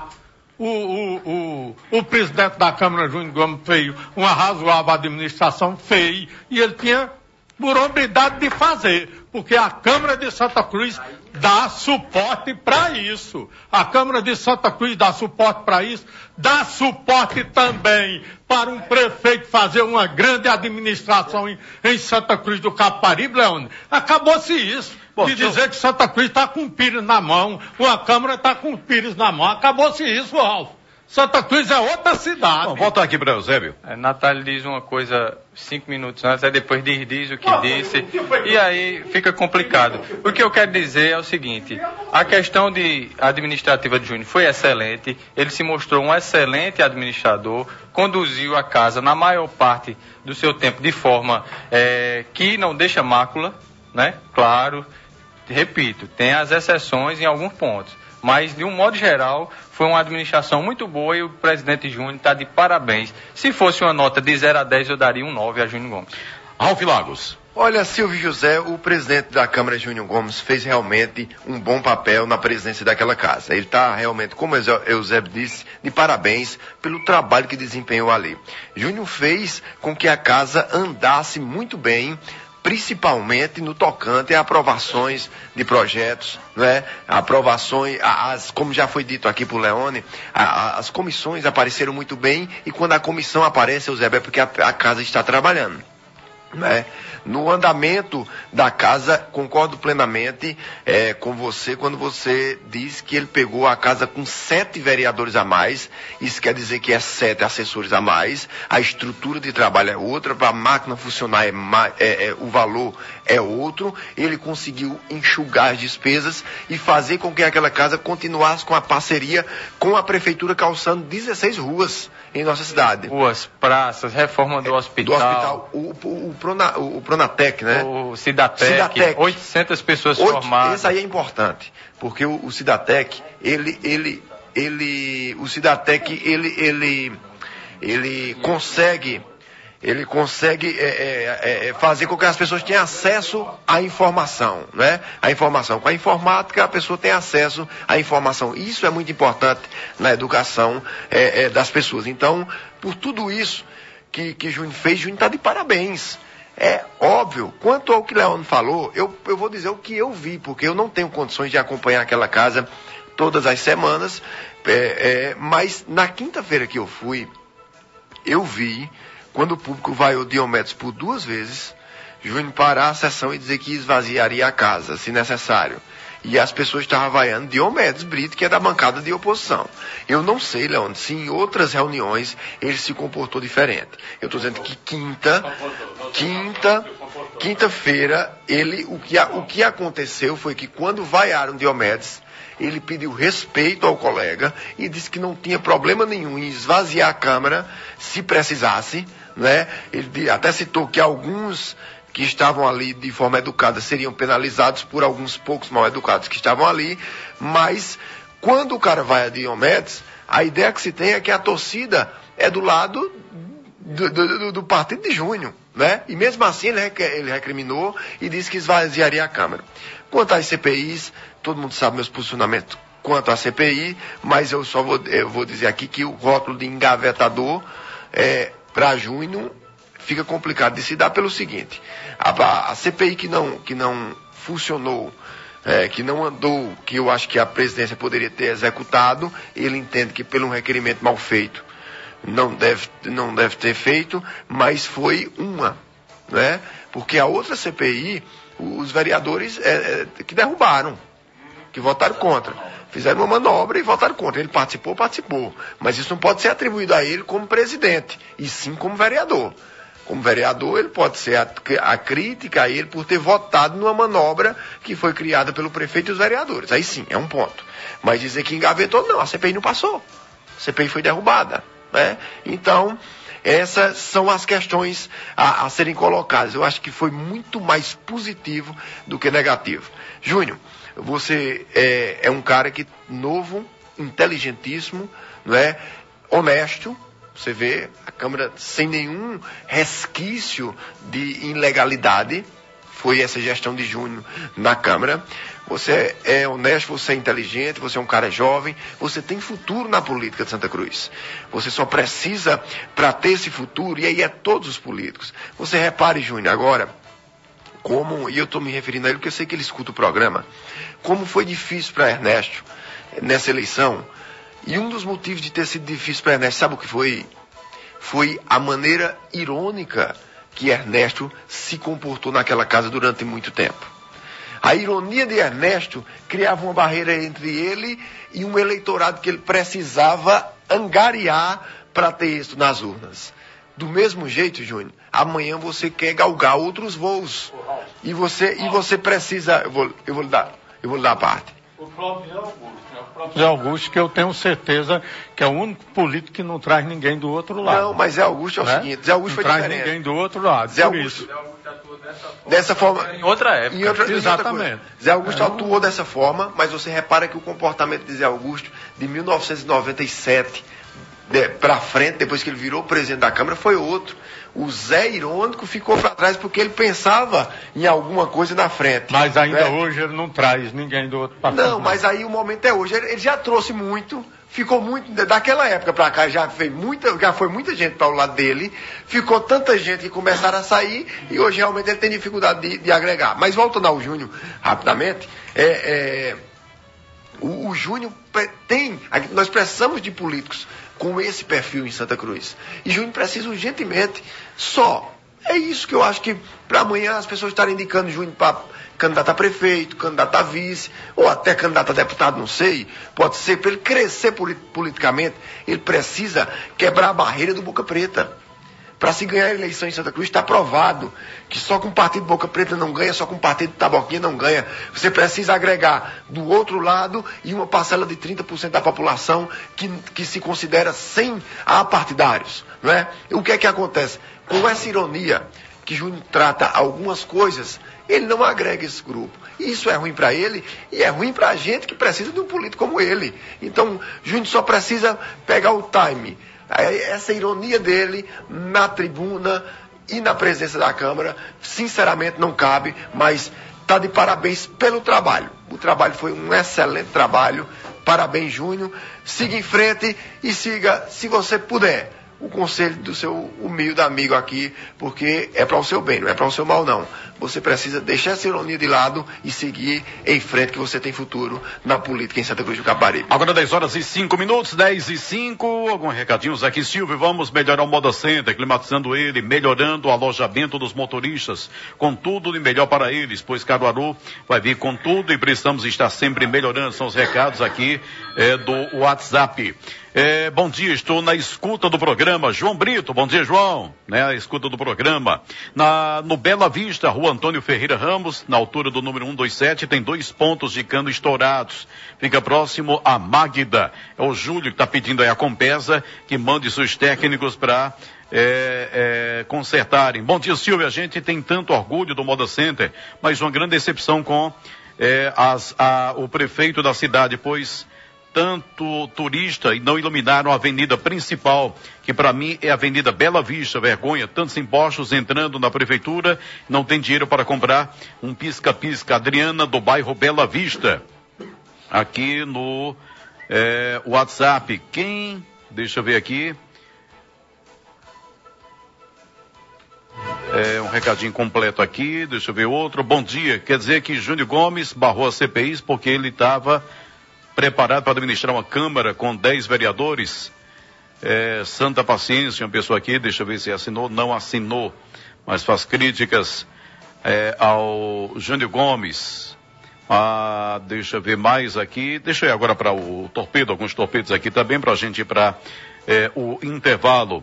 O presidente da Câmara, Júnior Gomes, fez uma razoável administração, fez, e ele tinha por hombridade de fazer, porque a Câmara de Santa Cruz dá suporte para isso. A Câmara de Santa Cruz dá suporte para isso, dá suporte também para um prefeito fazer uma grande administração em Santa Cruz do Capibaribe, Leone. Acabou-se isso. De dizer que Santa Cruz está com o Pires na mão, uma Câmara está com o Pires na mão. Acabou-se isso, Ralf. Santa Cruz é outra cidade. Bom, volta aqui para Eusébio. Natália diz uma coisa 5 minutos antes, aí depois diz o que disse, e aí fica complicado. O que eu quero dizer é o seguinte, a questão administrativa de Júnior foi excelente, ele se mostrou um excelente administrador, conduziu a casa na maior parte do seu tempo de forma que não deixa mácula, né? Claro, repito, tem as exceções em alguns pontos. Mas, de um modo geral, foi uma administração muito boa e o presidente Júnior está de parabéns. Se fosse uma nota de 0 a 10, eu daria um 9 a Júnior Gomes. Ralf Lagos. Olha, Silvio José, o presidente da Câmara, Júnior Gomes, fez realmente um bom papel na presidência daquela casa. Ele está realmente, como o Eusébio disse, de parabéns pelo trabalho que desempenhou ali. Júnior fez com que a casa andasse muito bem, principalmente no tocante a aprovações de projetos, né? Aprovações, como já foi dito aqui por Leone, as comissões apareceram muito bem, e quando a comissão aparece, Eusébio, é porque a casa está trabalhando, né? No andamento da casa, concordo plenamente com você quando você diz que ele pegou a casa com 7 vereadores a mais. Isso quer dizer que 7 assessores a mais, a estrutura de trabalho é outra, para a máquina funcionar o valor é outro. Ele conseguiu enxugar as despesas e fazer com que aquela casa continuasse com a parceria com a prefeitura, calçando 16 ruas em nossa cidade. Ruas, praças, reforma do hospital. O Pronatec, né? O Cidatec. 800 pessoas formadas. Isso aí é importante, porque o Cidatec, ele consegue fazer com que as pessoas tenham acesso à informação, né? A informação. Com a informática, a pessoa tem acesso à informação. Isso é muito importante na educação das pessoas. Então, por tudo isso que Júnior fez, Júnior está de parabéns. É óbvio. Quanto ao que Leone falou, eu vou dizer o que eu vi, porque eu não tenho condições de acompanhar aquela casa todas as semanas, mas na quinta-feira que eu fui, eu vi, quando o público vaiou Diomedes por 2 vezes, Júnior parar a sessão e dizer que esvaziaria a casa, se necessário. E as pessoas estavam vaiando Diomedes Brito, que é da bancada de oposição. Eu não sei, Leone, se em outras reuniões ele se comportou diferente. Eu estou dizendo que quinta-feira, o que aconteceu foi que quando vaiaram Diomedes, ele pediu respeito ao colega e disse que não tinha problema nenhum em esvaziar a Câmara se precisasse, né? Ele até citou que alguns que estavam ali de forma educada seriam penalizados por alguns poucos mal educados que estavam ali, mas quando o cara vai a Diomedes, a ideia que se tem é que a torcida é do lado do partido de Júnior, né? E mesmo assim ele recriminou e disse que esvaziaria a Câmara. Quanto às CPIs, todo mundo sabe meus posicionamentos quanto à CPI, mas eu vou dizer aqui que o rótulo de engavetador para Júnior fica complicado de se dar pelo seguinte: a CPI que não funcionou, que não andou, que eu acho que a presidência poderia ter executado, ele entende que pelo requerimento mal feito não deve ter feito, mas foi uma, né? Porque a outra CPI, os vereadores que derrubaram, que votaram contra, fizeram uma manobra e votaram contra. Ele participou, mas isso não pode ser atribuído a ele como presidente, e sim como vereador. Como vereador, ele pode ser a crítica a ele por ter votado numa manobra que foi criada pelo prefeito e os vereadores. Aí sim, é um ponto. Mas dizer que engavetou, não, a CPI não passou. A CPI foi derrubada, né? Então, Essas são as questões a serem colocadas. Eu acho que foi muito mais positivo do que negativo. Júnior, você é um cara que novo, inteligentíssimo, não é? Honesto. Você vê a Câmara sem nenhum resquício de ilegalidade. Foi essa gestão de Júnior na Câmara. Você é honesto, você é inteligente, você é um cara jovem, você tem futuro na política de Santa Cruz. Você só precisa, para ter esse futuro, e aí é todos os políticos. Você repare, Júnior, agora, e eu estou me referindo a ele porque eu sei que ele escuta o programa, como foi difícil para Ernesto nessa eleição. E um dos motivos de ter sido difícil para Ernesto, sabe o que foi? Foi a maneira irônica que Ernesto se comportou naquela casa durante muito tempo. A ironia de Ernesto criava uma barreira entre ele e um eleitorado que ele precisava angariar para ter êxito nas urnas. Do mesmo jeito, Júnior, amanhã você quer galgar outros voos. E você precisa... Eu vou lhe dar a parte. O Zé Augusto, que eu tenho certeza que é o único político que não traz ninguém do outro lado. Não, mas Zé Augusto é o seguinte, Zé Augusto não foi traz diferente. Ninguém do outro lado, Zé Augusto dessa forma. Em outra época. Exatamente. Zé Augusto atuou dessa forma, mas você repara que o comportamento de Zé Augusto de 1997 para frente, depois que ele virou presidente da Câmara, foi outro. O Zé irônico ficou para trás porque ele pensava em alguma coisa na frente. Mas ainda hoje ele não traz ninguém do outro partido. Não, mas aí o momento é hoje. Ele já trouxe muito, ficou muito, daquela época para cá já foi muita gente para o lado dele, ficou tanta gente que começaram a sair e hoje realmente ele tem dificuldade de agregar. Mas voltando ao Júnior, rapidamente, o Júnior nós precisamos de políticos com esse perfil em Santa Cruz. E Júnior precisa urgentemente só. É isso que eu acho que para amanhã as pessoas estarem indicando Júnior para candidato a prefeito, candidato a vice, ou até candidato a deputado, não sei. Pode ser, para ele crescer politicamente, ele precisa quebrar a barreira do Boca Preta. Para se ganhar a eleição em Santa Cruz, está provado que só com o partido Boca Preta não ganha, só com o partido Taboquinha não ganha. Você precisa agregar do outro lado e uma parcela de 30% da população que se considera sem apartidários. Não é? O que é que acontece? Com essa ironia que Júnior trata algumas coisas, ele não agrega esse grupo. E isso é ruim para ele e é ruim para a gente que precisa de um político como ele. Então, Júnior só precisa pegar o time. Essa ironia dele na tribuna e na presença da Câmara, sinceramente não cabe, mas está de parabéns pelo trabalho. O trabalho foi um excelente trabalho. Parabéns, Júnior. Siga em frente e siga, se você puder, o conselho do seu humilde amigo aqui, porque é para o seu bem, não é para o seu mal não. Você precisa deixar essa ironia de lado e seguir em frente, que você tem futuro na política em Santa Cruz do Caparibe. Agora 10h05, 10h05, alguns recadinhos aqui, Silvio. Vamos melhorar o Moda Center, climatizando ele, melhorando o alojamento dos motoristas, com tudo de melhor para eles, pois Caruaru vai vir com tudo e precisamos estar sempre melhorando. São os recados aqui do WhatsApp. Bom dia, estou na escuta do programa. João Brito, bom dia, João. A escuta do programa. No Bela Vista, Rua Antônio Ferreira Ramos, na altura do número 127, tem 2 pontos de cano estourados. Fica próximo a Magda. É o Júlio que está pedindo aí a Compesa que mande seus técnicos para consertarem. Bom dia, Silvio. A gente tem tanto orgulho do Moda Center, mas uma grande decepção com o prefeito da cidade, pois tanto turista e não iluminaram a avenida principal, que para mim é a Avenida Bela Vista. Vergonha, tantos impostos entrando na prefeitura, não tem dinheiro para comprar um pisca-pisca. Adriana, do bairro Bela Vista, aqui no WhatsApp. Deixa eu ver aqui. Um recadinho completo aqui, deixa eu ver outro. Bom dia, quer dizer que Júnior Gomes barrou a CPI porque ele estava preparado para administrar uma Câmara com 10 vereadores. Santa paciência, uma pessoa aqui, deixa eu ver se assinou, não assinou, mas faz críticas ao Júnior Gomes. Deixa eu ver mais aqui, deixa eu ir agora para o torpedo, alguns torpedos aqui também, para a gente ir para o intervalo.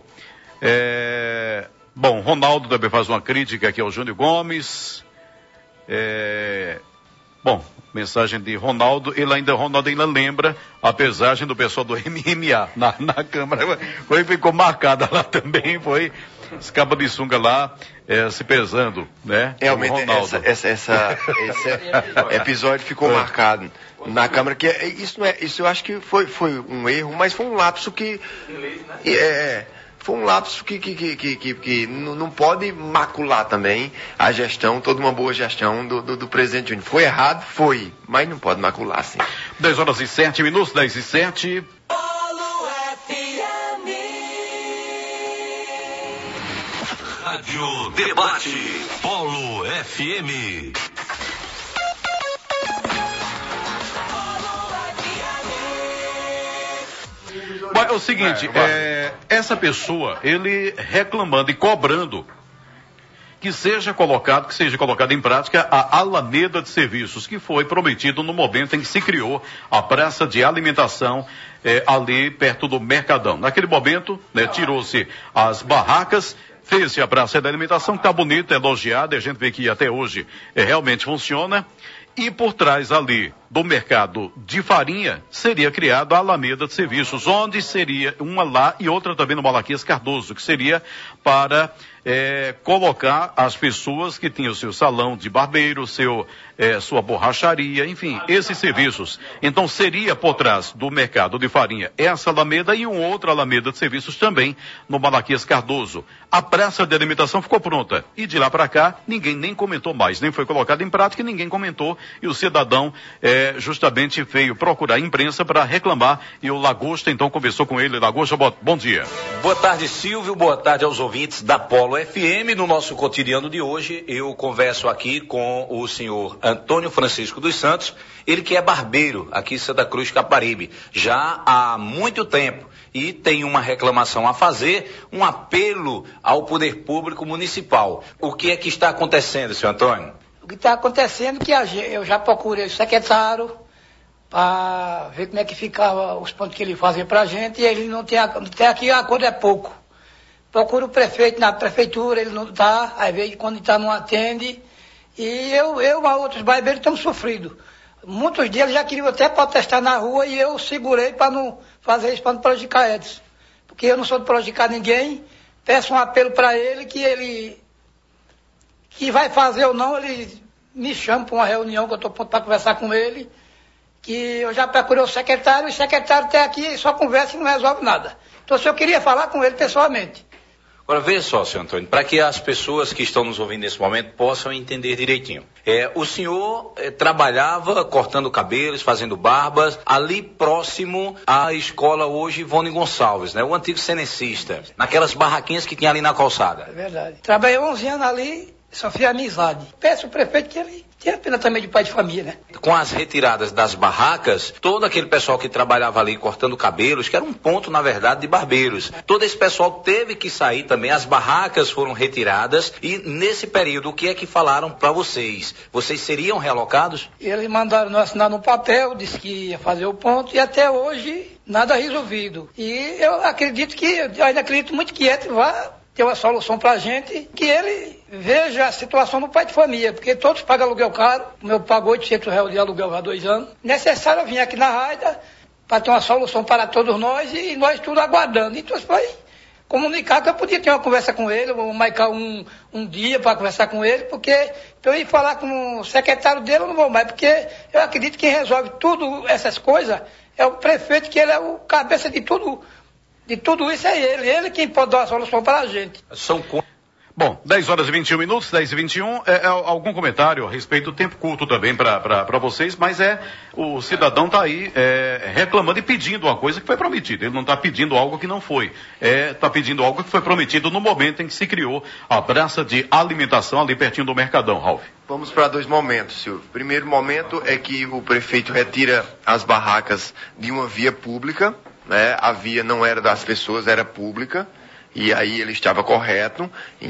Bom, Ronaldo também faz uma crítica aqui ao Júnior Gomes. Bom, mensagem de Ronaldo, Ronaldo ainda lembra a pesagem do pessoal do MMA na Câmara, ficou marcada lá também, foi os cabos de sunga lá se pesando, né? Realmente, esse episódio ficou marcado na Câmara, que isso eu acho que foi um erro, mas foi um lapso que... Foi um lapso que não pode macular também a gestão, toda uma boa gestão do presidente Júnior. Foi errado? Foi, mas não pode macular, sim. 10h07, 10h07. Rádio Debate, Polo FM. Mas é o seguinte, essa pessoa, ele reclamando e cobrando que seja colocado em prática a Alameda de Serviços, que foi prometido no momento em que se criou a praça de alimentação ali perto do Mercadão. Naquele momento, tirou-se as barracas, fez-se a praça de alimentação, que está bonita, elogiada, e a gente vê que até hoje realmente funciona. E por trás ali do mercado de farinha seria criado a Alameda de Serviços, onde seria uma lá e outra também no Malaquias Cardoso, que seria para colocar as pessoas que tinham seu salão de barbeiro, sua borracharia, enfim, esses serviços. Então seria por trás do mercado de farinha essa Alameda e uma outra Alameda de Serviços também no Malaquias Cardoso. A praça de alimentação ficou pronta e de lá para cá ninguém nem comentou mais, nem foi colocado em prática e ninguém comentou, e o cidadão justamente veio procurar a imprensa para reclamar, e o Lagosta então conversou com ele. Lagosta, bom dia. Boa tarde, Silvio, boa tarde aos ouvintes da Polo FM. No nosso cotidiano de hoje, eu converso aqui com o senhor Antônio Francisco dos Santos, ele que é barbeiro aqui em Santa Cruz, Caparibe, já há muito tempo, e tem uma reclamação a fazer, um apelo ao poder público municipal. O que é que está acontecendo, senhor Antônio? O que está acontecendo é que eu já procurei o secretário para ver como é que ficava os pontos que ele fazia para a gente, e ele não tem aqui, a acordo é pouco. Procura o prefeito na prefeitura, ele não está, às vezes quando está não atende, e eu e outros barbeiros estamos sofridos. Muitos dias já queriam até protestar na rua e eu segurei para não fazer isso, para não prejudicar eles. Porque eu não sou de prejudicar ninguém, peço um apelo para ele, que vai fazer ou não, ele me chama para uma reunião que eu estou pronto para conversar com ele, que eu já procurei o secretário, e o secretário até aqui só conversa e não resolve nada. Então, eu queria falar com ele pessoalmente. Agora, veja só, senhor Antônio, para que as pessoas que estão nos ouvindo nesse momento possam entender direitinho. O senhor trabalhava cortando cabelos, fazendo barbas, ali próximo à escola hoje Ivone Gonçalves, né? O antigo cenecista, naquelas barraquinhas que tinha ali na calçada. É verdade. Trabalhei 11 anos ali, só fiz amizade. Peço ao prefeito que ele tenha pena também de pai de família, né? Com as retiradas das barracas, todo aquele pessoal que trabalhava ali cortando cabelos, que era um ponto, na verdade, de barbeiros, todo esse pessoal teve que sair também, as barracas foram retiradas, e nesse período, o que é que falaram para vocês? Vocês seriam realocados? Eles mandaram nós assinar no papel, disse que ia fazer o ponto, e até hoje nada resolvido. E eu ainda acredito muito que ele vá ter uma solução para a gente, que ele veja a situação do pai de família, porque todos pagam aluguel caro, o meu pagou R$800 de aluguel há 2 anos. Necessário eu vir aqui na Raida para ter uma solução para todos nós, e nós tudo aguardando. Então foi comunicar que eu podia ter uma conversa com ele, vou marcar um dia para conversar com ele, porque para eu ir falar com o secretário dele eu não vou mais, porque eu acredito que quem resolve tudo essas coisas é o prefeito, que ele é o cabeça de tudo. De tudo isso é ele quem pode dar a solução para a gente. Bom, 10h21, 10h21, algum comentário a respeito do tempo curto também para vocês, mas o cidadão está aí reclamando e pedindo uma coisa que foi prometida. Ele não está pedindo algo que não foi, está pedindo algo que foi prometido no momento em que se criou a praça de alimentação ali pertinho do Mercadão, Ralf. Vamos para 2 momentos, Silvio. Primeiro momento é que o prefeito retira as barracas de uma via pública, né? A via não era das pessoas, era pública, e aí ele estava correto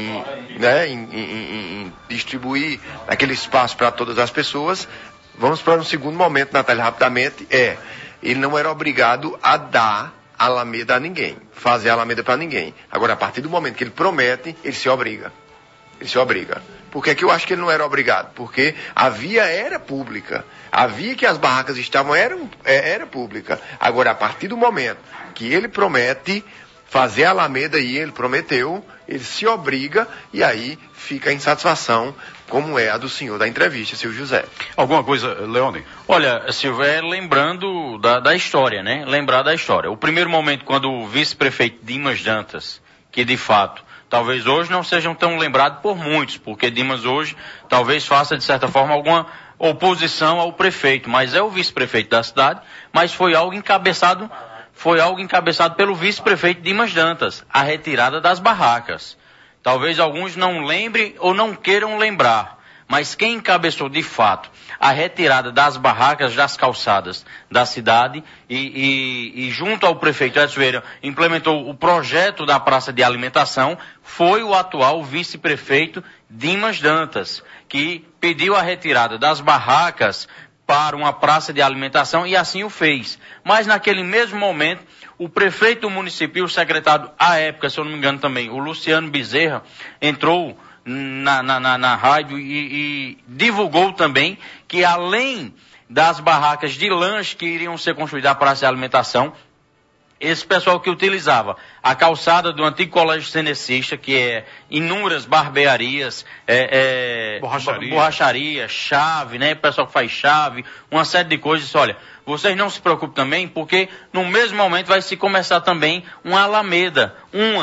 em distribuir aquele espaço para todas as pessoas. Vamos para um segundo momento, Natália, rapidamente, ele não era obrigado a dar a Alameda a ninguém, fazer a Alameda para ninguém. Agora, a partir do momento que ele promete, ele se obriga. Ele se obriga. Por que que eu acho que ele não era obrigado? Porque a via era pública. A via que as barracas estavam era pública. Agora, a partir do momento que ele promete fazer a Alameda, e ele prometeu, ele se obriga, e aí fica a insatisfação, como é a do senhor da entrevista, Silvio José. Alguma coisa, Leone? Olha, Silvio, lembrando da história, né? Lembrar da história. O primeiro momento, quando o vice-prefeito Dimas Dantas, que de fato, talvez hoje não sejam tão lembrados por muitos, porque Dimas hoje talvez faça, de certa forma, alguma oposição ao prefeito, mas é o vice-prefeito da cidade, mas foi algo encabeçado pelo vice-prefeito Dimas Dantas, a retirada das barracas. Talvez alguns não lembrem ou não queiram lembrar, mas quem encabeçou de fato a retirada das barracas das calçadas da cidade e junto ao prefeito Edson Vieira implementou o projeto da praça de alimentação foi o atual vice-prefeito Dimas Dantas, que pediu a retirada das barracas para uma praça de alimentação e assim o fez. Mas naquele mesmo momento, o prefeito do município, o secretário à época, se eu não me engano também, o Luciano Bezerra, entrou na rádio e divulgou também que além das barracas de lanche que iriam ser construídas à praça de alimentação, esse pessoal que utilizava a calçada do antigo colégio cenecista, que é inúmeras barbearias, borracharia, chave, né? O pessoal que faz chave, uma série de coisas. Olha, vocês não se preocupem também, porque no mesmo momento vai se começar também uma alameda,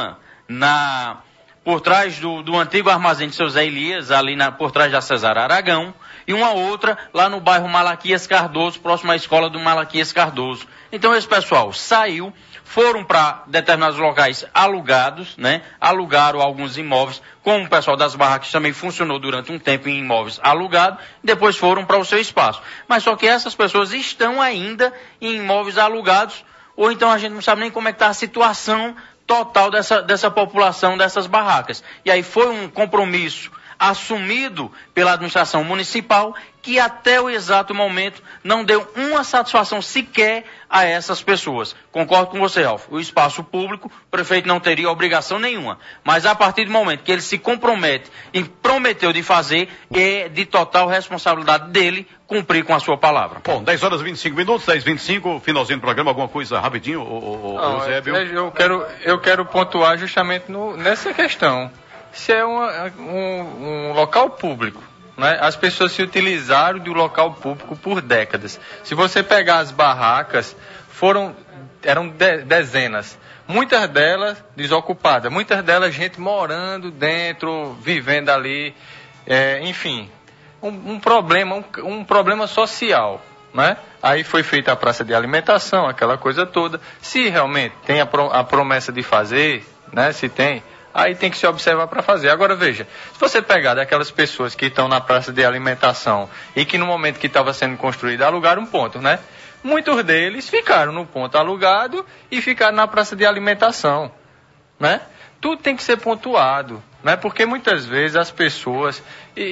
por trás do antigo armazém de seu Zé Elias, ali por trás da Cesar Aragão, e uma outra lá no bairro Malaquias Cardoso, próximo à escola do Malaquias Cardoso. Então esse pessoal saiu, foram para determinados locais alugados, né? Alugaram alguns imóveis, como o pessoal das barracas também funcionou durante um tempo em imóveis alugados, depois foram para o seu espaço. Mas só que essas pessoas estão ainda em imóveis alugados, ou então a gente não sabe nem como é que está a situação total dessa população, dessas barracas. E aí foi um compromisso assumido pela administração municipal, que até o exato momento não deu uma satisfação sequer a essas pessoas. Concordo com você, Ralf. O espaço público, o prefeito não teria obrigação nenhuma. Mas a partir do momento que ele se compromete e prometeu de fazer, é de total responsabilidade dele cumprir com a sua palavra. Bom, 10 horas e 25 minutos, 10h25, finalzinho do programa, alguma coisa rapidinho, Eusébio? Eu quero pontuar justamente nessa questão. Se é um local público, né? As pessoas se utilizaram do local público por décadas. Se você pegar as barracas, eram dezenas. Muitas delas desocupadas, muitas delas gente morando dentro, vivendo ali, enfim, um problema social, né? Aí foi feita a praça de alimentação, aquela coisa toda. Se realmente tem a promessa de fazer, né? Se tem, aí tem que se observar para fazer. Agora veja, se você pegar daquelas pessoas que estão na praça de alimentação e que no momento que estava sendo construída alugaram um ponto, né? Muitos deles ficaram no ponto alugado e ficaram na praça de alimentação, né? Tudo tem que ser pontuado, né? Porque muitas vezes as pessoas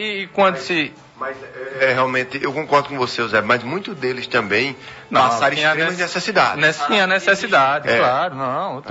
Mas realmente, eu concordo com você, Zé, mas muitos deles também passaram extremas necessidades. Tinha necessidade, claro, não.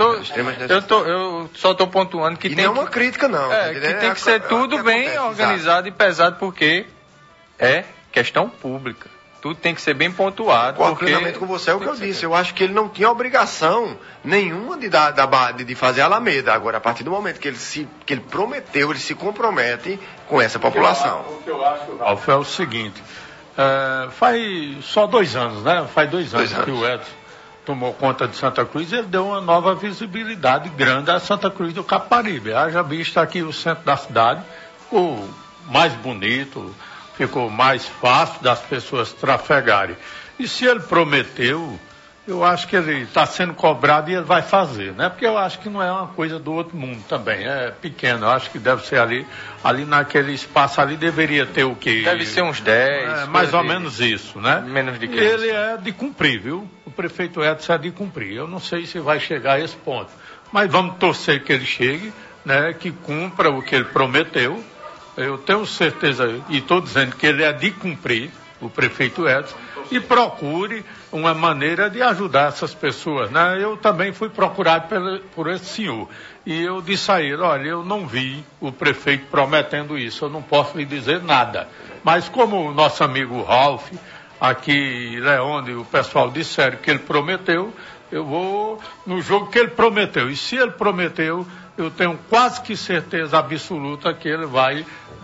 Eu só estou pontuando que não é uma crítica, não. Que tem que ser tudo bem organizado e pesado, porque é questão pública. Tudo tem que ser bem pontuado. Plenamente com você, é o que eu disse. Eu acho que ele não tinha obrigação nenhuma de fazer a Alameda. Agora, a partir do momento que ele prometeu, ele se compromete com essa população. O que eu acho, Ralf, é o seguinte. Faz só 2 anos, né? Faz 2 anos que o Edson tomou conta de Santa Cruz e ele deu uma nova visibilidade grande a Santa Cruz do Caparibe. Haja vista aqui o centro da cidade, o mais bonito, ficou mais fácil das pessoas trafegarem. E se ele prometeu, eu acho que ele está sendo cobrado e ele vai fazer, né? Porque eu acho que não é uma coisa do outro mundo também, é pequeno. Eu acho que deve ser ali naquele espaço ali deveria ter o quê? Deve ser uns 10. Mais ou menos isso, né? Menos de que e ele é de cumprir, viu? O prefeito Edson é de cumprir. Eu não sei se vai chegar a esse ponto, mas vamos torcer que ele chegue, né? Que cumpra o que ele prometeu. Eu tenho certeza, e estou dizendo que ele é de cumprir, o prefeito Edson, e procure uma maneira de ajudar essas pessoas, né? Eu também fui procurado por esse senhor, e eu disse a ele, olha, eu não vi o prefeito prometendo isso, eu não posso lhe dizer nada. Mas como o nosso amigo Ralph, aqui, Leone, o pessoal disseram que ele prometeu, eu vou no jogo que ele prometeu. E se ele prometeu, eu tenho quase que certeza absoluta que ele vai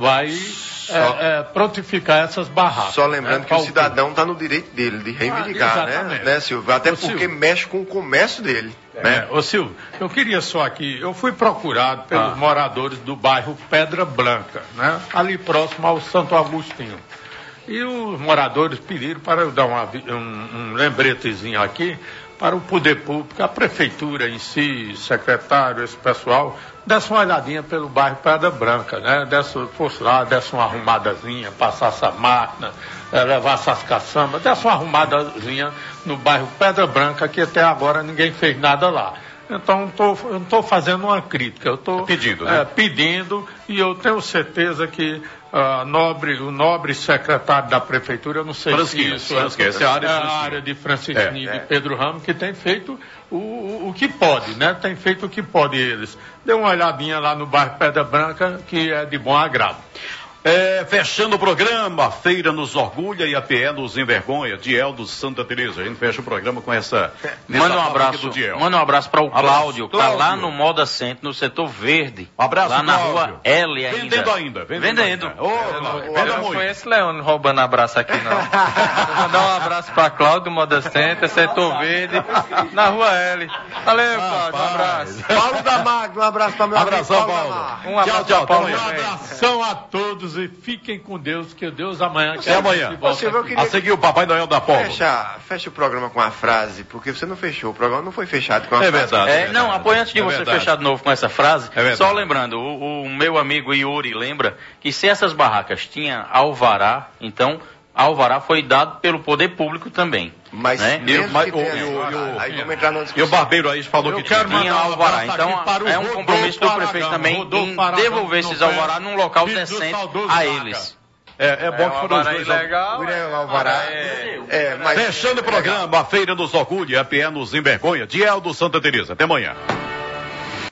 prontificar essas barracas. Só lembrando que o cidadão está no direito dele de reivindicar, né, Silvio? Até porque Silvio, mexe com o comércio dele. Né? Ô Silvio, eu queria só aqui, eu fui procurado pelos moradores do bairro Pedra Branca, né? Ali próximo ao Santo Agostinho. E os moradores pediram para eu dar um lembretezinho aqui para o poder público, a prefeitura em si, secretário, esse pessoal, desse uma olhadinha pelo bairro Pedra Branca, né? Fosse lá, desse uma arrumadazinha, passasse a máquina, levasse as caçambas, desse uma arrumadazinha no bairro Pedra Branca, que até agora ninguém fez nada lá. Então, eu não estou fazendo uma crítica, eu estou pedindo, e eu tenho certeza que o nobre secretário da prefeitura, eu não sei se isso é a área de Francisquinho e de Pedro Ramos, que tem feito o que pode, né? Tem feito o que pode eles. Dê uma olhadinha lá no bairro Pedra Branca, que é de bom agrado. Fechando o programa, a Feira nos orgulha e a PE nos envergonha. Dieldo Santa Teresa. A gente fecha o programa com essa. Manda um abraço para o Cláudio, que está lá no Moda Center, no setor verde. Um abraço, lá na Cláudio. rua L ainda. Vendendo. Eu não conheço Leone roubando abraço aqui, não. Vou mandar um abraço para Cláudio, Moda Center, setor verde, na rua L. Valeu, Cláudio, um abraço. Paulo da Magno, um abraço para meu amigo Paulo. Um abraço, tchau, Paulo. Um abração a todos e fiquem com Deus, que Deus amanhã... Até amanhã. A seguir o Papai Noel da Polo. Fecha o programa com uma frase, porque você não fechou. O programa não foi fechado com uma frase. Verdade. Não, apoio antes de você fechar de novo com essa frase, só lembrando, o meu amigo Yuri lembra que se essas barracas tinham alvará, então alvará foi dado pelo poder público também. Mas e o barbeiro aí falou que tinha alvará. Então é um compromisso do prefeito também em devolver esses alvará num local decente a eles. É bom que foram os dois. Legal. Fechando o programa, a Feira nos orgulha, a PE nos envergonha. Dieldo Santa Teresa. Até amanhã.